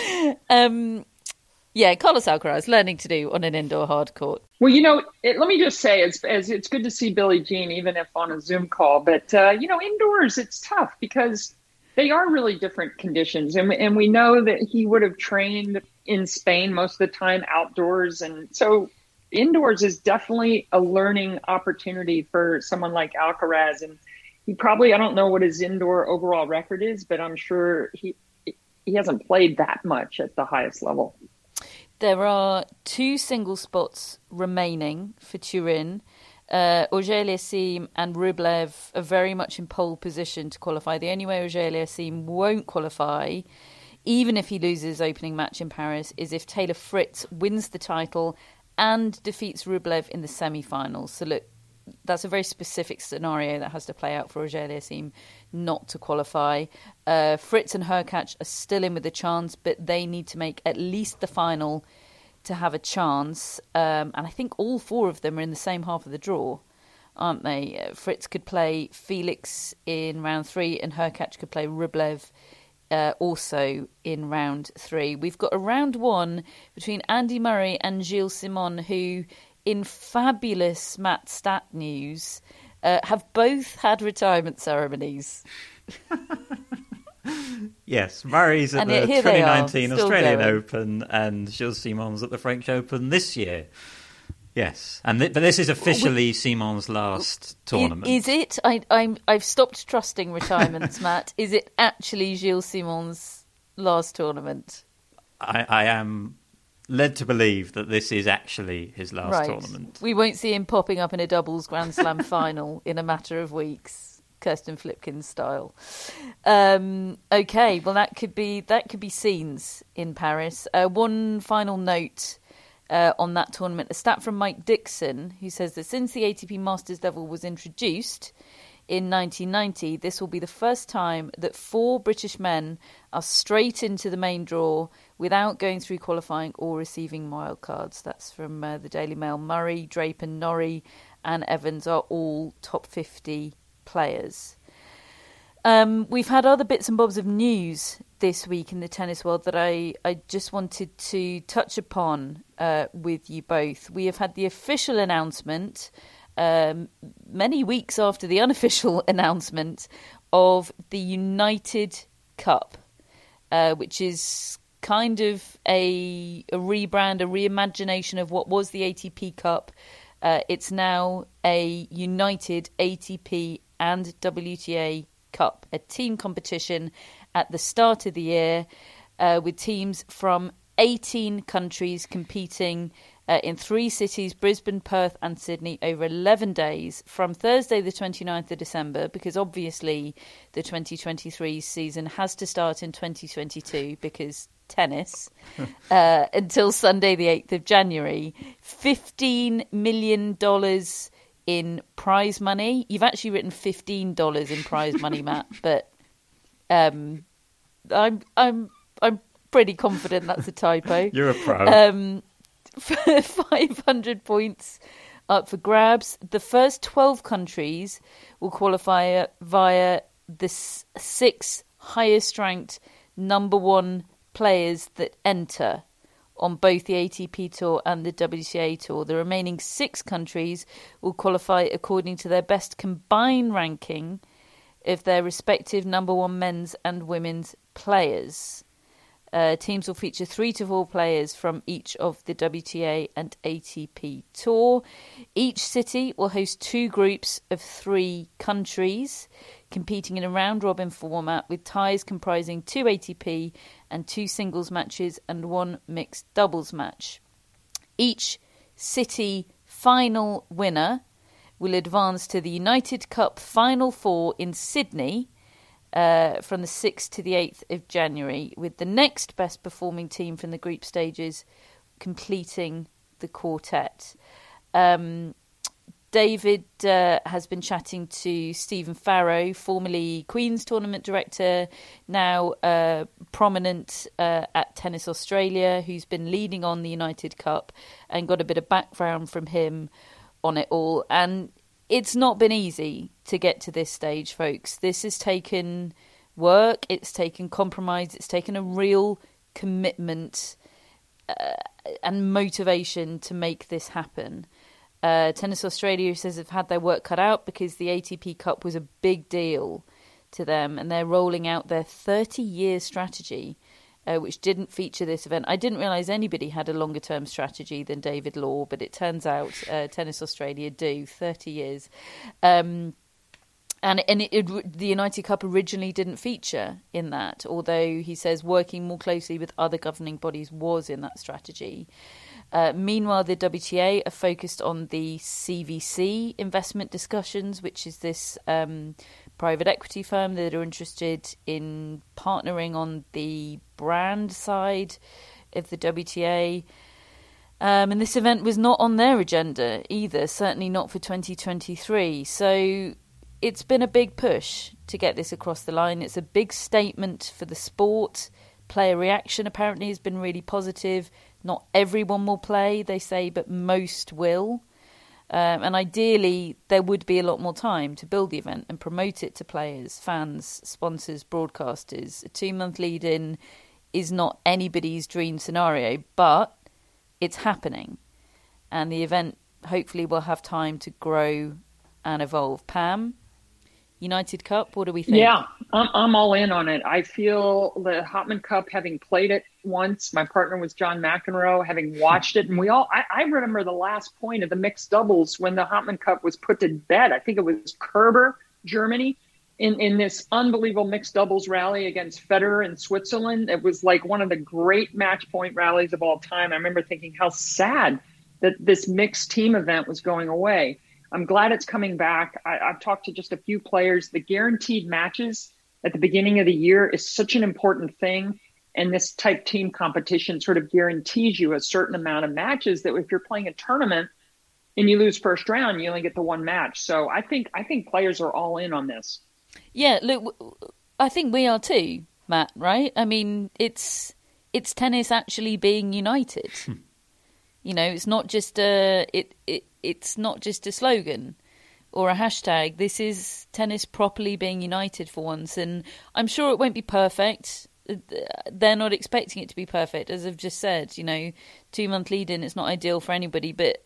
Yeah, Carlos Alcaraz learning to do on an indoor hard court. Well, let me just say, it's good to see Billie Jean, even if on a Zoom call. But, indoors, it's tough because they are really different conditions. And we know that he would have trained in Spain most of the time outdoors. And so indoors is definitely a learning opportunity for someone like Alcaraz. And he probably, I don't know what his indoor overall record is, but I'm sure he hasn't played that much at the highest level. There are 2 single spots remaining for Turin. Auger-Aliassime and Rublev are very much in pole position to qualify. The only way Auger-Aliassime won't qualify, even if he loses his opening match in Paris, is if Taylor Fritz wins the title and defeats Rublev in the semi-finals. So look, that's a very specific scenario that has to play out for Auger-Aliassime not to qualify. Fritz and Hurkacz are still in with a chance, but they need to make at least the final to have a chance. And I think all 4 of them are in the same half of the draw, aren't they? Fritz could play Felix in round 3 and Hurkacz could play Rublev also in round 3. We've got a round 1 between Andy Murray and Gilles Simon, who, in fabulous Matt Stat news, have both had retirement ceremonies. Yes, Murray's at the 2019 Australian Open and Gilles Simon's at the French Open this year. Yes, but this is officially Simon's last tournament. Is it? I've stopped trusting retirements, Matt. Is it actually Gilles Simon's last tournament? I am led to believe that this is actually his last tournament. We won't see him popping up in a doubles Grand Slam final in a matter of weeks, Kirsten Flipkins style. Okay, well that could be scenes in Paris. One final note on that tournament, a stat from Mike Dixon, who says that since the ATP Masters level was introduced in 1990, this will be the first time that 4 British men are straight into the main draw without going through qualifying or receiving wildcards. That's from the Daily Mail. Murray, Draper, Norrie and Evans are all top 50 players. We've had other bits and bobs of news this week in the tennis world that I just wanted to touch upon with you both. We have had the official announcement, many weeks after the unofficial announcement, of the United Cup, which is kind of a rebrand, a reimagination of what was the ATP Cup. It's now a United ATP and WTA Cup, a team competition at the start of the year with teams from 18 countries competing in 3 cities, Brisbane, Perth and Sydney, over 11 days from Thursday the 29th of December, because obviously the 2023 season has to start in 2022 because tennis, until Sunday the 8th of January. $15 million in prize money. You've actually written $15 in prize money, Matt, but I'm pretty confident that's a typo. You're a pro. 500 points up for grabs. The first 12 countries will qualify via the 6 highest ranked number 1 players that enter on both the ATP Tour and the WTA Tour. The remaining 6 countries will qualify according to their best combined ranking of their respective number 1 men's and women's players. Teams will feature 3 to 4 players from each of the WTA and ATP Tour. Each city will host 2 groups of 3 countries, competing in a round-robin format with ties comprising 2 ATP and 2 singles matches and 1 mixed doubles match. Each city final winner will advance to the United Cup Final 4 in Sydney from the 6th to the 8th of January, with the next best performing team from the group stages completing the quartet. David has been chatting to Stephen Farrow, formerly Queen's Tournament Director, now prominent at Tennis Australia, who's been leading on the United Cup, and got a bit of background from him on it all. And it's not been easy to get to this stage, folks. This has taken work, it's taken compromise, it's taken a real commitment and motivation to make this happen. Tennis Australia says they've had their work cut out because the ATP Cup was a big deal to them, and they're rolling out their 30-year strategy, which didn't feature this event. I didn't realise anybody had a longer-term strategy than David Law, but it turns out Tennis Australia do, 30 years. And the United Cup originally didn't feature in that, although he says working more closely with other governing bodies was in that strategy. Meanwhile, the WTA are focused on the CVC investment discussions, which is this private equity firm that are interested in partnering on the brand side of the WTA. And this event was not on their agenda either, certainly not for 2023. So it's been a big push to get this across the line. It's a big statement for the sport. Player reaction apparently has been really positive. Not everyone will play, they say, but most will. And ideally, there would be a lot more time to build the event and promote it to players, fans, sponsors, broadcasters. A 2-month lead-in is not anybody's dream scenario, but it's happening. And the event hopefully will have time to grow and evolve. Pam, United Cup, what do we think? Yeah, I'm all in on it. I feel the Hopman Cup, having played it once, my partner was John McEnroe, having watched it, and I remember the last point of the mixed doubles when the Hopman Cup was put to bed. I think it was Kerber, Germany, in this unbelievable mixed doubles rally against Federer in Switzerland. It was like one of the great match point rallies of all time. I remember thinking how sad that this mixed team event was going away. I'm glad it's coming back. I've talked to just a few players. The guaranteed matches at the beginning of the year is such an important thing. And this type team competition sort of guarantees you a certain amount of matches that if you're playing a tournament and you lose first round, you only get the one match. So I think players are all in on this. Yeah, look, I think we are too, Matt, right? I mean, it's tennis actually being united. You know, it's not just it's not just a slogan or a hashtag. This is tennis properly being united for once, and I'm sure it won't be perfect. They're not expecting it to be perfect, as I've just said. You know, 2-month lead-in, it's not ideal for anybody, but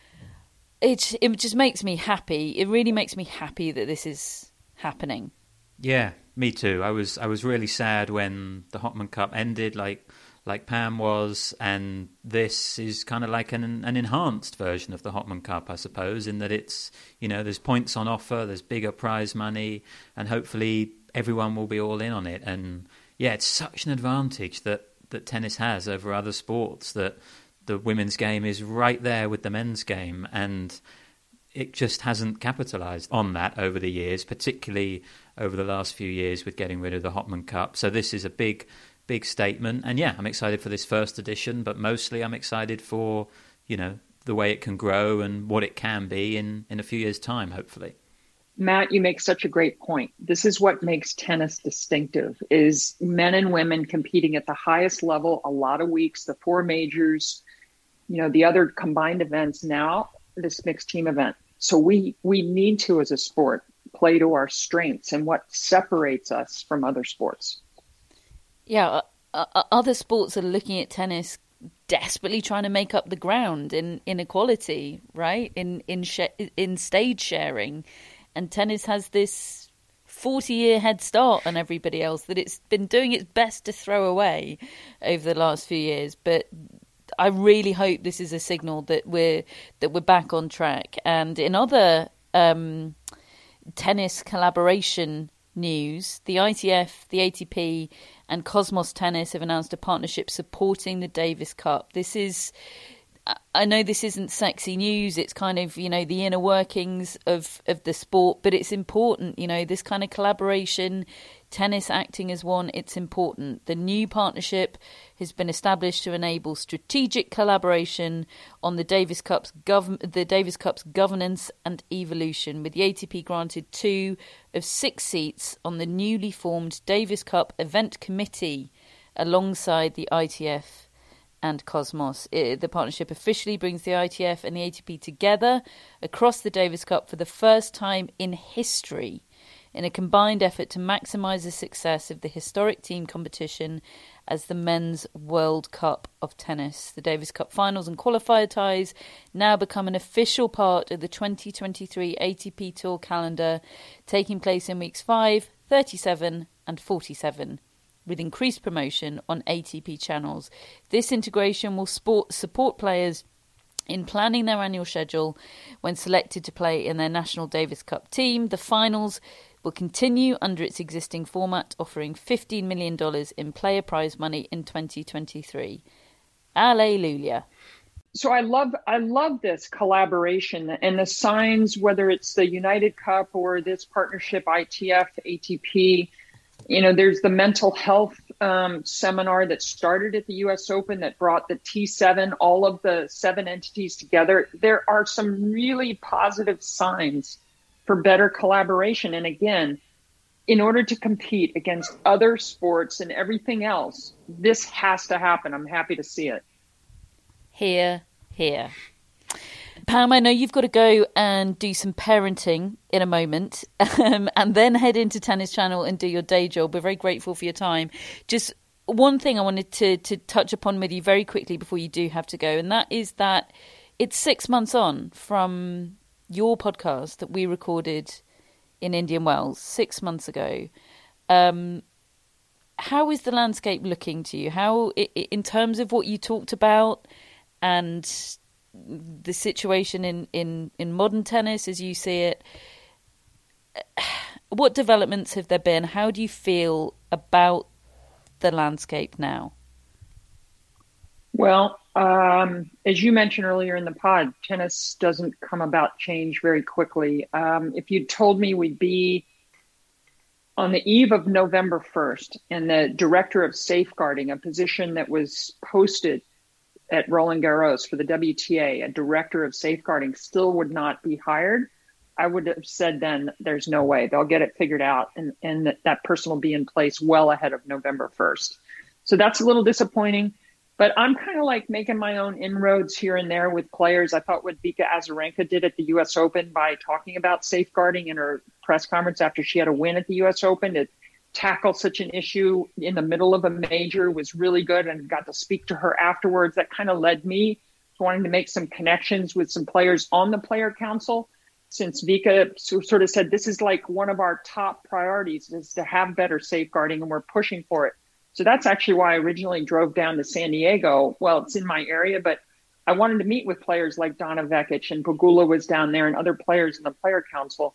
it just makes me happy. It really makes me happy that this is happening. Yeah, me too. I was really sad when the Hopman Cup ended, like Pam was, and this is kind of like an enhanced version of the Hopman Cup, I suppose, in that it's, you know, there's points on offer, there's bigger prize money, and hopefully everyone will be all in on it. And yeah, it's such an advantage that tennis has over other sports, that the women's game is right there with the men's game, and it just hasn't capitalised on that over the years, particularly over the last few years with getting rid of the Hopman Cup. So this is a big statement, and yeah, I'm excited for this first edition, but mostly I'm excited for, you know, the way it can grow and what it can be in a few years' time, hopefully. Matt, you make such a great point. This is what makes tennis distinctive, is men and women competing at the highest level a lot of weeks, the 4 majors, you know, the other combined events, now this mixed team event. So we need to, as a sport, play to our strengths and what separates us from other sports. Yeah, other sports are looking at tennis desperately trying to make up the ground in inequality, right? In stage sharing, and tennis has this 40-year head start on everybody else that it's been doing its best to throw away over the last few years. But I really hope this is a signal that we're back on track. And in other tennis collaboration news, the ITF, the ATP, and Cosmos Tennis have announced a partnership supporting the Davis Cup. This is I know this isn't sexy news. It's kind of, you know, the inner workings of the sport, but it's important, you know, this kind of collaboration, tennis acting as one, it's important. The new partnership has been established to enable strategic collaboration on the Davis Cup's governance and evolution, with the ATP granted 2 of 6 seats on the newly formed Davis Cup Event Committee alongside the ITF and Cosmos. The partnership officially brings the ITF and the ATP together across the Davis Cup for the first time in history in a combined effort to maximise the success of the historic team competition as the Men's World Cup of Tennis. The Davis Cup finals and qualifier ties now become an official part of the 2023 ATP Tour calendar, taking place in weeks 5, 37 and 47. With increased promotion on ATP channels. This integration will support players in planning their annual schedule when selected to play in their national Davis Cup team. The finals will continue under its existing format, offering $15 million in player prize money in 2023. Alleluia. So I love this collaboration and the signs, whether it's the United Cup or this partnership, ITF, ATP. You know, there's the mental health seminar that started at the U.S. Open that brought the T7, all of the 7 entities together. There are some really positive signs for better collaboration. And again, in order to compete against other sports and everything else, this has to happen. I'm happy to see it. Here. Pam, I know you've got to go and do some parenting in a moment and then head into Tennis Channel and do your day job. We're very grateful for your time. Just one thing I wanted to touch upon with you very quickly before you do have to go, and that is that it's 6 months on from your podcast that we recorded in Indian Wells 6 months ago. How is the landscape looking to you? How, in terms of what you talked about and the situation in modern tennis as you see it, what developments have there been? How do you feel about the landscape now? Well, as you mentioned earlier in the pod, tennis doesn't come about change very quickly. If you told me we'd be on the eve of November 1st and the director of safeguarding, a position that was posted at Roland Garros for the WTA, a director of safeguarding, still would not be hired, I would have said then there's no way. They'll get it figured out and that person will be in place well ahead of November 1st. So that's a little disappointing. But I'm kind of like making my own inroads here and there with players. I thought what Vika Azarenka did at the U.S. Open by talking about safeguarding in her press conference after she had a win at the U.S. Open to tackle such an issue in the middle of a major was really good, and got to speak to her afterwards. That kind of led me to wanting to make some connections with some players on the player council, since Vika sort of said this is like one of our top priorities is to have better safeguarding, and we're pushing for it. So that's actually why I originally drove down to San Diego. Well, it's in my area, but I wanted to meet with players like Donna Vekic, and Pegula was down there, and other players in the player council.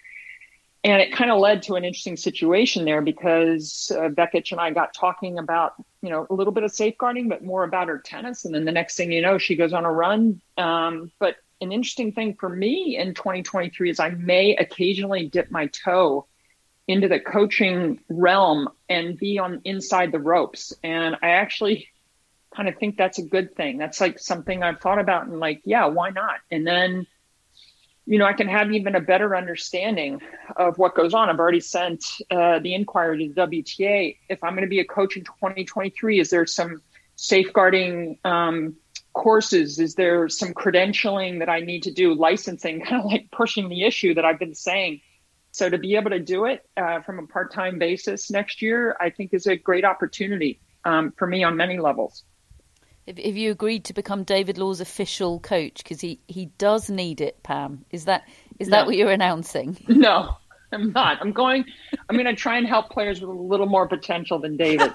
And it kind of led to an interesting situation there because Vekic and I got talking about, you know, a little bit of safeguarding, but more about her tennis. And then the next thing you know, she goes on a run. But an interesting thing for me in 2023 is I may occasionally dip my toe into the coaching realm and be on inside the ropes. And I actually kind of think that's a good thing. That's like something I've thought about and like, yeah, why not? And then, you know, I can have even a better understanding of what goes on. I've already sent the inquiry to the WTA. If I'm going to be a coach in 2023, is there some safeguarding courses? Is there some credentialing that I need to do, licensing, kind of like pushing the issue that I've been saying? So to be able to do it from a part-time basis next year, I think is a great opportunity for me on many levels. Have you agreed to become David Law's official coach? Because he does need it, Pam. Is that what you're announcing? No, I'm not. I'm going to try and help players with a little more potential than David.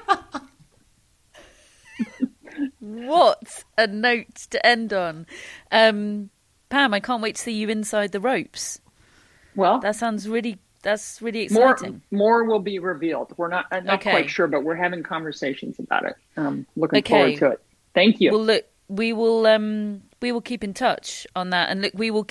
What a note to end on. Pam, I can't wait to see you inside the ropes. Well, that's really exciting. More will be revealed. I'm not quite sure, but we're having conversations about it. Looking forward to it. Thank you. Well, look, we will keep in touch on that. And look,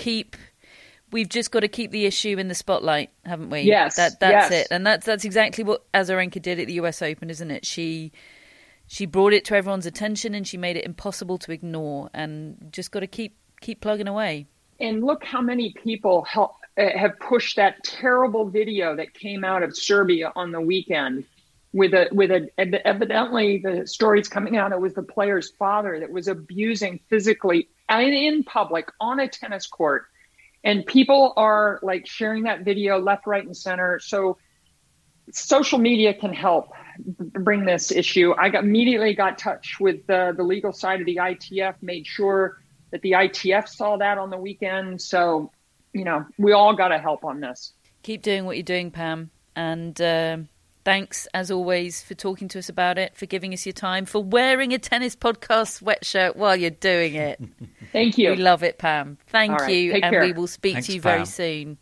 we've just got to keep the issue in the spotlight, haven't we? Yes. That's it. And that's exactly what Azarenka did at the US Open, isn't it? She brought it to everyone's attention and she made it impossible to ignore, and just got to keep plugging away. And look how many people have pushed that terrible video that came out of Serbia on the weekend with evidently the stories coming out, it was the player's father that was abusing physically in public on a tennis court. And people are like sharing that video left, right, and center. So social media can help bring this issue. I immediately got in touch with the legal side of the ITF, made sure that the ITF saw that on the weekend. So, we all got to help on this. Keep doing what you're doing, Pam. And thanks, as always, for talking to us about it, for giving us your time, for wearing a Tennis Podcast sweatshirt while you're doing it. Thank you. We love it, Pam. Thank you. Take and care. We will speak Thanks, to you Pam. very soon.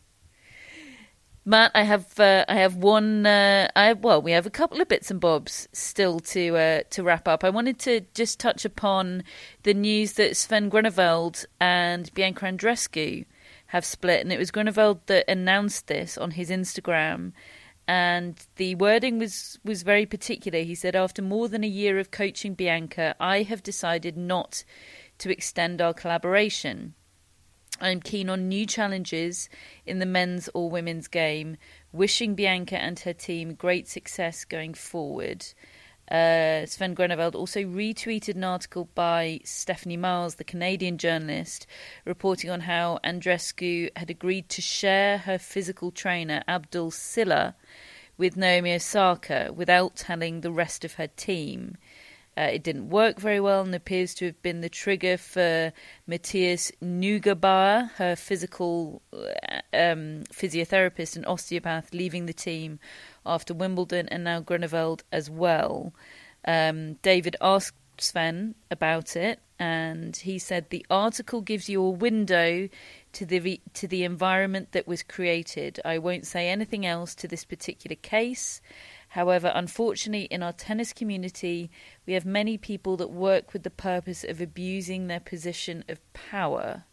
Matt, I have one. We have a couple of bits and bobs still to wrap up. I wanted to just touch upon the news that Sven Groeneveld and Bianca Andreescu have split, and it was Groeneveld that announced this on his Instagram. And the wording was very particular. He said, "After more than a year of coaching Bianca, I have decided not to extend our collaboration. I'm keen on new challenges in the men's or women's game, wishing Bianca and her team great success going forward." Sven Groeneveld also retweeted an article by Stephanie Miles, the Canadian journalist, reporting on how Andreescu had agreed to share her physical trainer, Abdul Silla, with Naomi Osaka without telling the rest of her team. It didn't work very well and appears to have been the trigger for Matthias Neugebauer, her physical physiotherapist and osteopath, leaving the team after Wimbledon, and now Groeneveld as well. David asked Sven about it, and he said, "The article gives you a window to the environment that was created. I won't say anything else to this particular case. However, unfortunately, in our tennis community, we have many people that work with the purpose of abusing their position of power."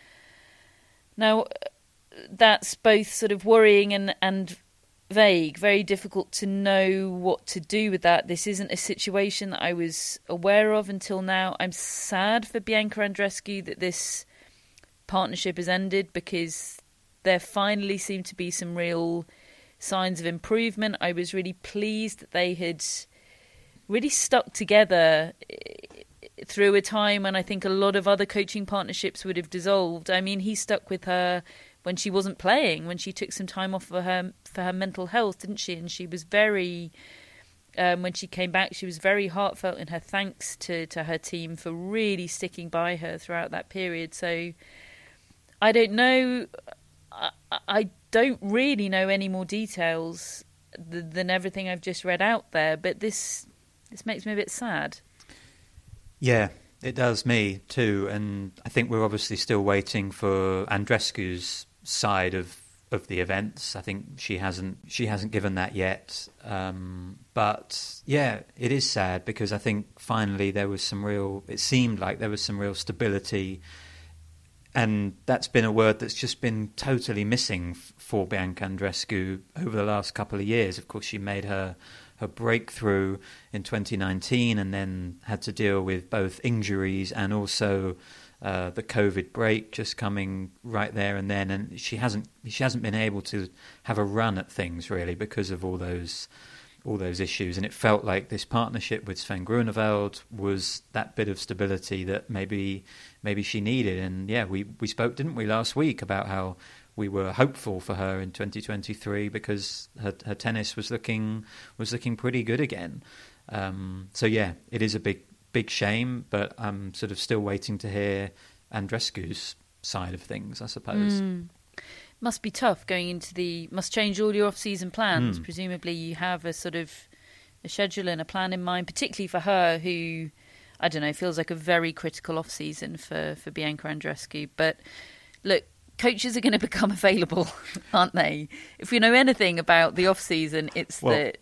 Now, that's both sort of worrying and vague, very difficult to know what to do with that. This isn't a situation that I was aware of until now. I'm sad for Bianca Andreescu that this partnership has ended, because there finally seemed to be some real signs of improvement. I was really pleased that they had really stuck together through a time when I think a lot of other coaching partnerships would have dissolved. I mean, he stuck with her when she wasn't playing, when she took some time off for her mental health, didn't she? And she was very, when she came back, she was very heartfelt in her thanks to her team for really sticking by her throughout that period. So I don't know. I don't really know any more details than everything I've just read out there, but this makes me a bit sad. Yeah, it does me too, and I think we're obviously still waiting for Andreescu's side of the events. I think she hasn't given that yet. But yeah, it is sad, because I think finally it seemed like there was some real stability. And that's been a word that's just been totally missing for Bianca Andreescu over the last couple of years. Of course, she made her breakthrough in 2019 and then had to deal with both injuries and also the COVID break just coming right there and then. And she hasn't been able to have a run at things, really, because of all those issues. And it felt like this partnership with Sven Groeneveld was that bit of stability that maybe she needed. And yeah, we spoke, didn't we, last week about how we were hopeful for her in 2023 because her tennis was looking pretty good again. So yeah, it is a big shame, but I'm sort of still waiting to hear Andreescu's side of things, I suppose. Must be tough going into must change all your off-season plans. Presumably you have a sort of a schedule and a plan in mind, particularly for her, who, I don't know, feels like a very critical off-season for Bianca Andreescu. But look, coaches are going to become available, aren't they? If we know anything about the off-season, it's that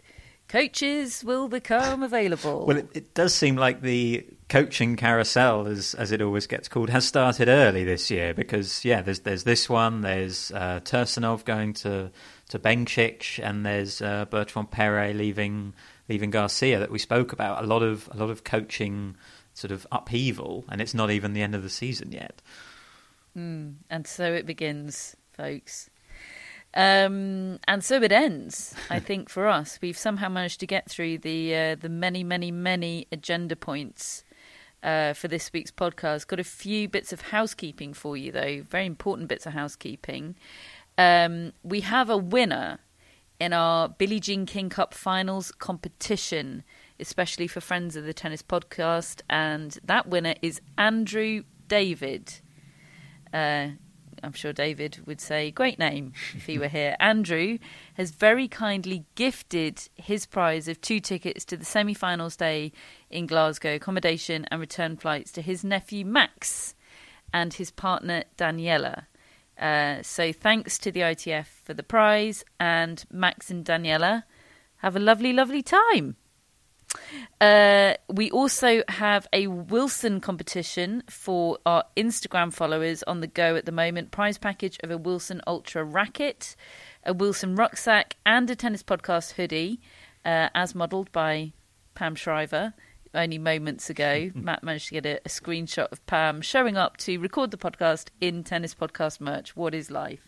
coaches will become available. Well, it does seem like the coaching carousel, as it always gets called, has started early this year because, there's this one, there's Tursunov going to Benčić, and there's Bertrand Perret leaving Garcia that we spoke about. A lot of coaching sort of upheaval, and it's not even the end of the season yet. And so it begins, folks. And so it ends, I think, for us. We've somehow managed to get through the many, many, many agenda points for this week's podcast. Got a few bits of housekeeping for you, though. Very important bits of housekeeping. We have a winner in our Billie Jean King Cup Finals competition, especially for friends of the Tennis Podcast. And that winner is Andrew David. I'm sure David would say, great name, if he were here. Andrew has very kindly gifted his prize of 2 tickets to the semi-finals day in Glasgow, accommodation and return flights to his nephew Max and his partner Daniela. So thanks to the ITF for the prize, and Max and Daniela have a lovely, lovely time. We also have a Wilson competition for our Instagram followers on the go at the moment. Prize package of a Wilson Ultra racket, a Wilson rucksack, and a Tennis Podcast hoodie, as modelled by Pam Shriver. Only moments ago, Matt managed to get a screenshot of Pam showing up to record the podcast in Tennis Podcast merch. What is life?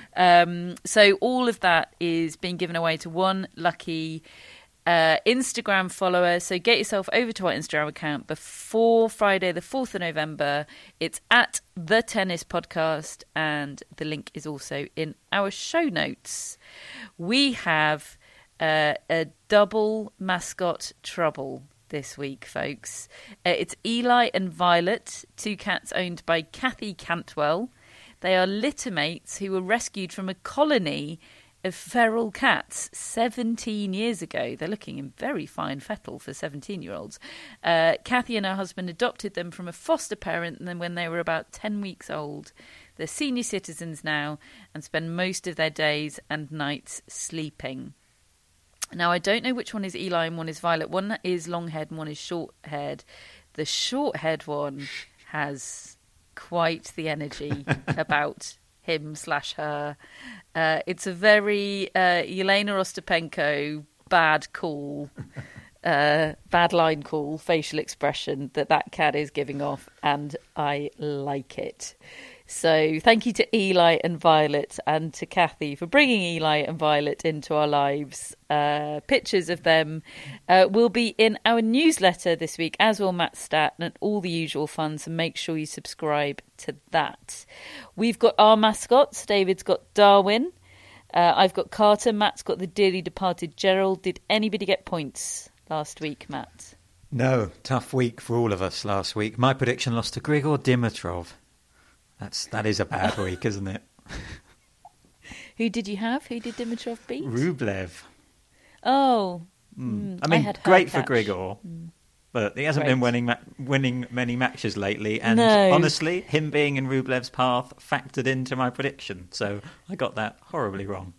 So all of that is being given away to one lucky Instagram follower. So get yourself over to our Instagram account before Friday the 4th of November. It's at The Tennis Podcast, and the link is also in our show notes. We have a double mascot trouble this week, folks. It's Eli and Violet, 2 cats owned by Kathy Cantwell. They are littermates who were rescued from a colony of feral cats 17 years ago. They're looking in very fine fettle for 17-year-olds. Kathy and her husband adopted them from a foster parent, and then when they were about 10 weeks old. They're senior citizens now and spend most of their days and nights sleeping. Now, I don't know which one is Eli and one is Violet. One is long-haired and one is short-haired. The short-haired one has quite the energy about him/her. It's a very Yelena Ostapenko bad call, bad line call, facial expression that cat is giving off, and I like it. So thank you to Eli and Violet and to Kathy for bringing Eli and Violet into our lives. Pictures of them will be in our newsletter this week, as will Matt Stat and all the usual fun, so make sure you subscribe to that. We've got our mascots. David's got Darwin. I've got Carter. Matt's got the dearly departed Gerald. Did anybody get points last week, Matt? No, tough week for all of us last week. My prediction lost to Grigor Dimitrov. That is a bad week, isn't it? Who did you have? Who did Dimitrov beat? Rublev. Oh. I mean, great for Grigor, but he hasn't been winning many matches lately. And honestly, him being in Rublev's path factored into my prediction. So I got that horribly wrong.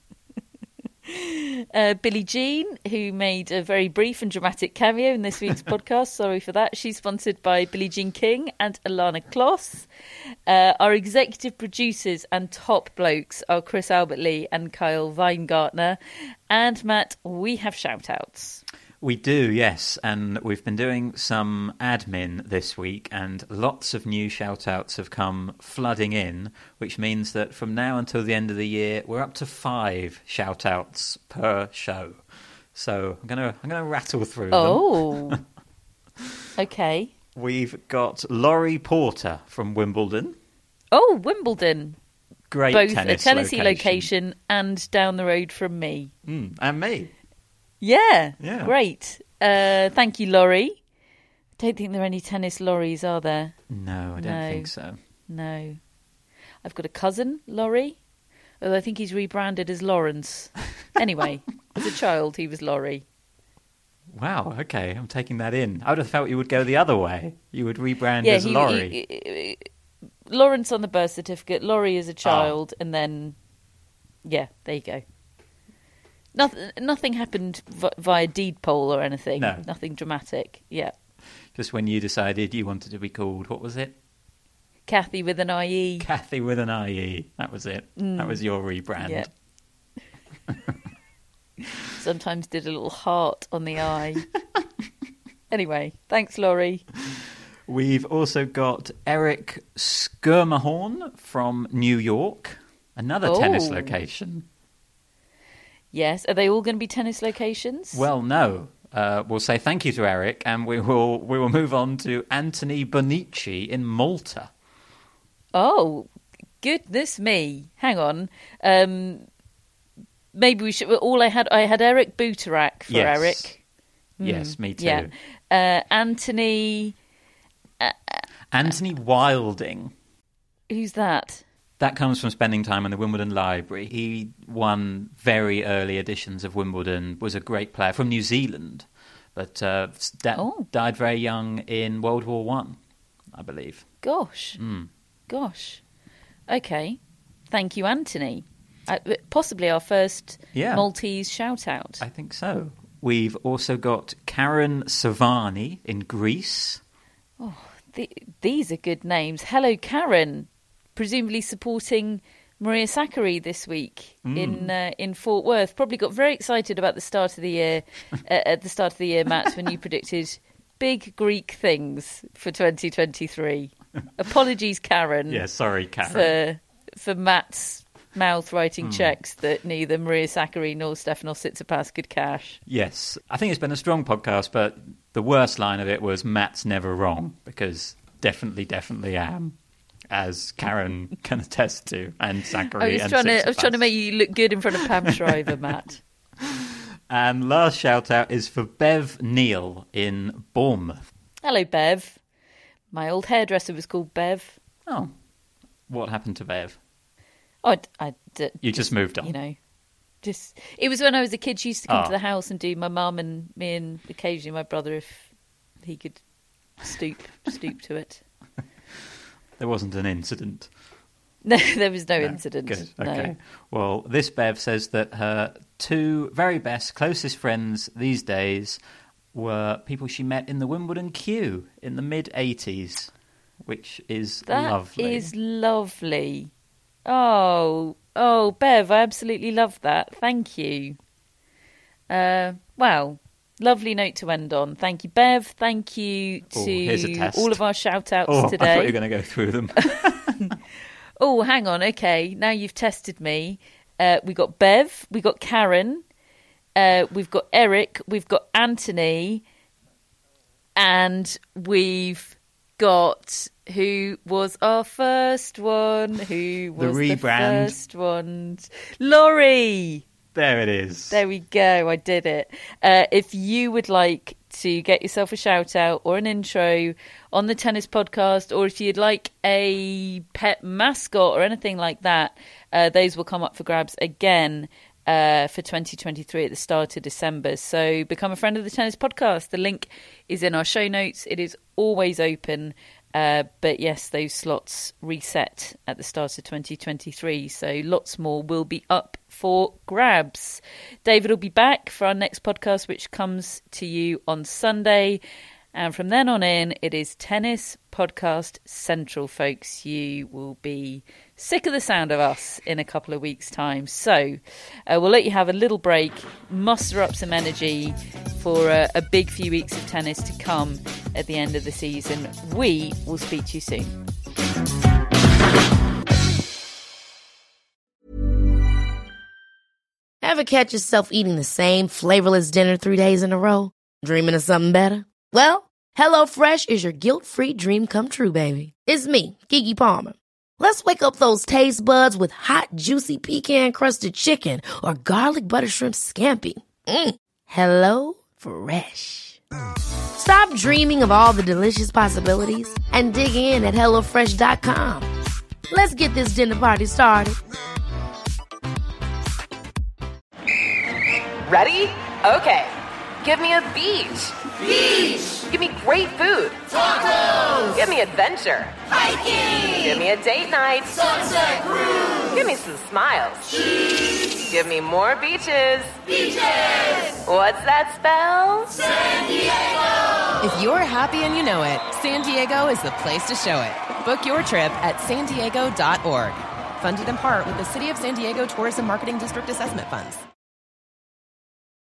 Billie Jean, who made a very brief and dramatic cameo in this week's podcast. Sorry for that. She's sponsored by Billie Jean King and Alana Kloss. Our executive producers and top blokes are Chris Albert Lee and Kyle Weingartner. And Matt, we have shout-outs. We do, yes, and we've been doing some admin this week, and lots of new shout-outs have come flooding in, which means that from now until the end of the year, we're up to 5 shout-outs per show. So I'm gonna rattle through them. Oh, okay. We've got Laurie Porter from Wimbledon. Oh, Wimbledon. Great both tennis a Tennessee location and down the road from me. And me. Yeah, great. Thank you, Laurie. Don't think there are any tennis lorries, are there? No, I don't think so. No. I've got a cousin, Laurie, although I think he's rebranded as Lawrence. Anyway, as a child, he was Laurie. Wow, okay, I'm taking that in. I would have felt you would go the other way. You would rebrand as Laurie. Lawrence on the birth certificate, Laurie as a child, and then, yeah, there you go. Nothing happened via deed poll or anything. No. Nothing dramatic. Yeah. Just when you decided you wanted to be called, what was it? Kathy with an IE. Kathy with an IE. That was it. That was your rebrand. Yeah. Sometimes did a little heart on the eye. Anyway, thanks, Laurie. We've also got Eric Schermerhorn from New York, another tennis location. Yes, are they all going to be tennis locations? Well, no. We'll say thank you to Eric, and we will move on to Anthony Bonici in Malta. Oh, goodness me! Hang on. Maybe we should. I had Eric Buterak for Eric. Yes, me too. Yeah. Anthony Wilding. Who's that? That comes from spending time in the Wimbledon Library. He won very early editions of Wimbledon, was a great player from New Zealand, but died very young in World War One, I believe. Gosh. Okay. Thank you, Anthony. Possibly our first Maltese shout-out. I think so. We've also got Karen Savani in Greece. Oh, these are good names. Hello, Karen. Presumably supporting Maria Sakkari this week in Fort Worth. Probably got very excited about the start of the year. At the start of the year, Matt, when you predicted big Greek things for 2023. Apologies, Karen. Yeah, sorry, Karen. For Matt's mouth writing checks that neither Maria Sakkari nor Stefanos Tsitsipas could cash. Yes, I think it's been a strong podcast, but the worst line of it was Matt's never wrong, because definitely am, as Karen can attest to, and Sakkari and Tsitsipas. I was trying to make you look good in front of Pam Shriver, Matt. And last shout out is for Bev Neal in Bournemouth. Hello, Bev. My old hairdresser was called Bev. Oh, what happened to Bev? You just moved on. You know, it was when I was a kid. She used to come to the house and do my mum and me and occasionally my brother if he could stoop to it. There wasn't an incident. No, there was no incident. Good. Okay. No. Well, this Bev says that her two very best, closest friends these days were people she met in the Wimbledon queue in the mid-'80s, which is lovely. That is lovely. Oh, Bev, I absolutely love that. Thank you. Well, lovely note to end on. Thank you, Bev. Thank you to all of our shout-outs today. I thought you were going to go through them. Oh, hang on. Okay, now you've tested me. We got Bev, we got Karen, we've got Eric, we've got Anthony, and we've got... Who was our first one? Who was the first one? Laurie! There it is. There we go. I did it. If you would like to get yourself a shout out or an intro on the tennis podcast, or if you'd like a pet mascot or anything like that, those will come up for grabs again for 2023 at the start of December. So become a friend of the tennis podcast. The link is in our show notes. It is always open. But yes, those slots reset at the start of 2023, so lots more will be up for grabs. David will be back for our next podcast, which comes to you on Sunday. And from then on in, it is Tennis Podcast Central, folks. You will be sick of the sound of us in a couple of weeks' time. So we'll let you have a little break, muster up some energy for a big few weeks of tennis to come at the end of the season. We will speak to you soon. Ever catch yourself eating the same flavorless dinner 3 days in a row? Dreaming of something better? Well, HelloFresh is your guilt-free dream come true, baby. It's me, Keke Palmer. Let's wake up those taste buds with hot, juicy pecan-crusted chicken or garlic butter shrimp scampi. Hello Fresh. Stop dreaming of all the delicious possibilities and dig in at HelloFresh.com. Let's get this dinner party started. Ready? Okay. Give me a beach. Beach. Give me great food. Tacos. Give me adventure. Hiking. Give me a date night. Sunset cruise. Give me some smiles. Give me more beaches. What's that spell? San Diego! If you're happy and you know it, San Diego is the place to show it. Book your trip at sandiego.org. Funded in part with the City of San Diego Tourism Marketing District Assessment Funds.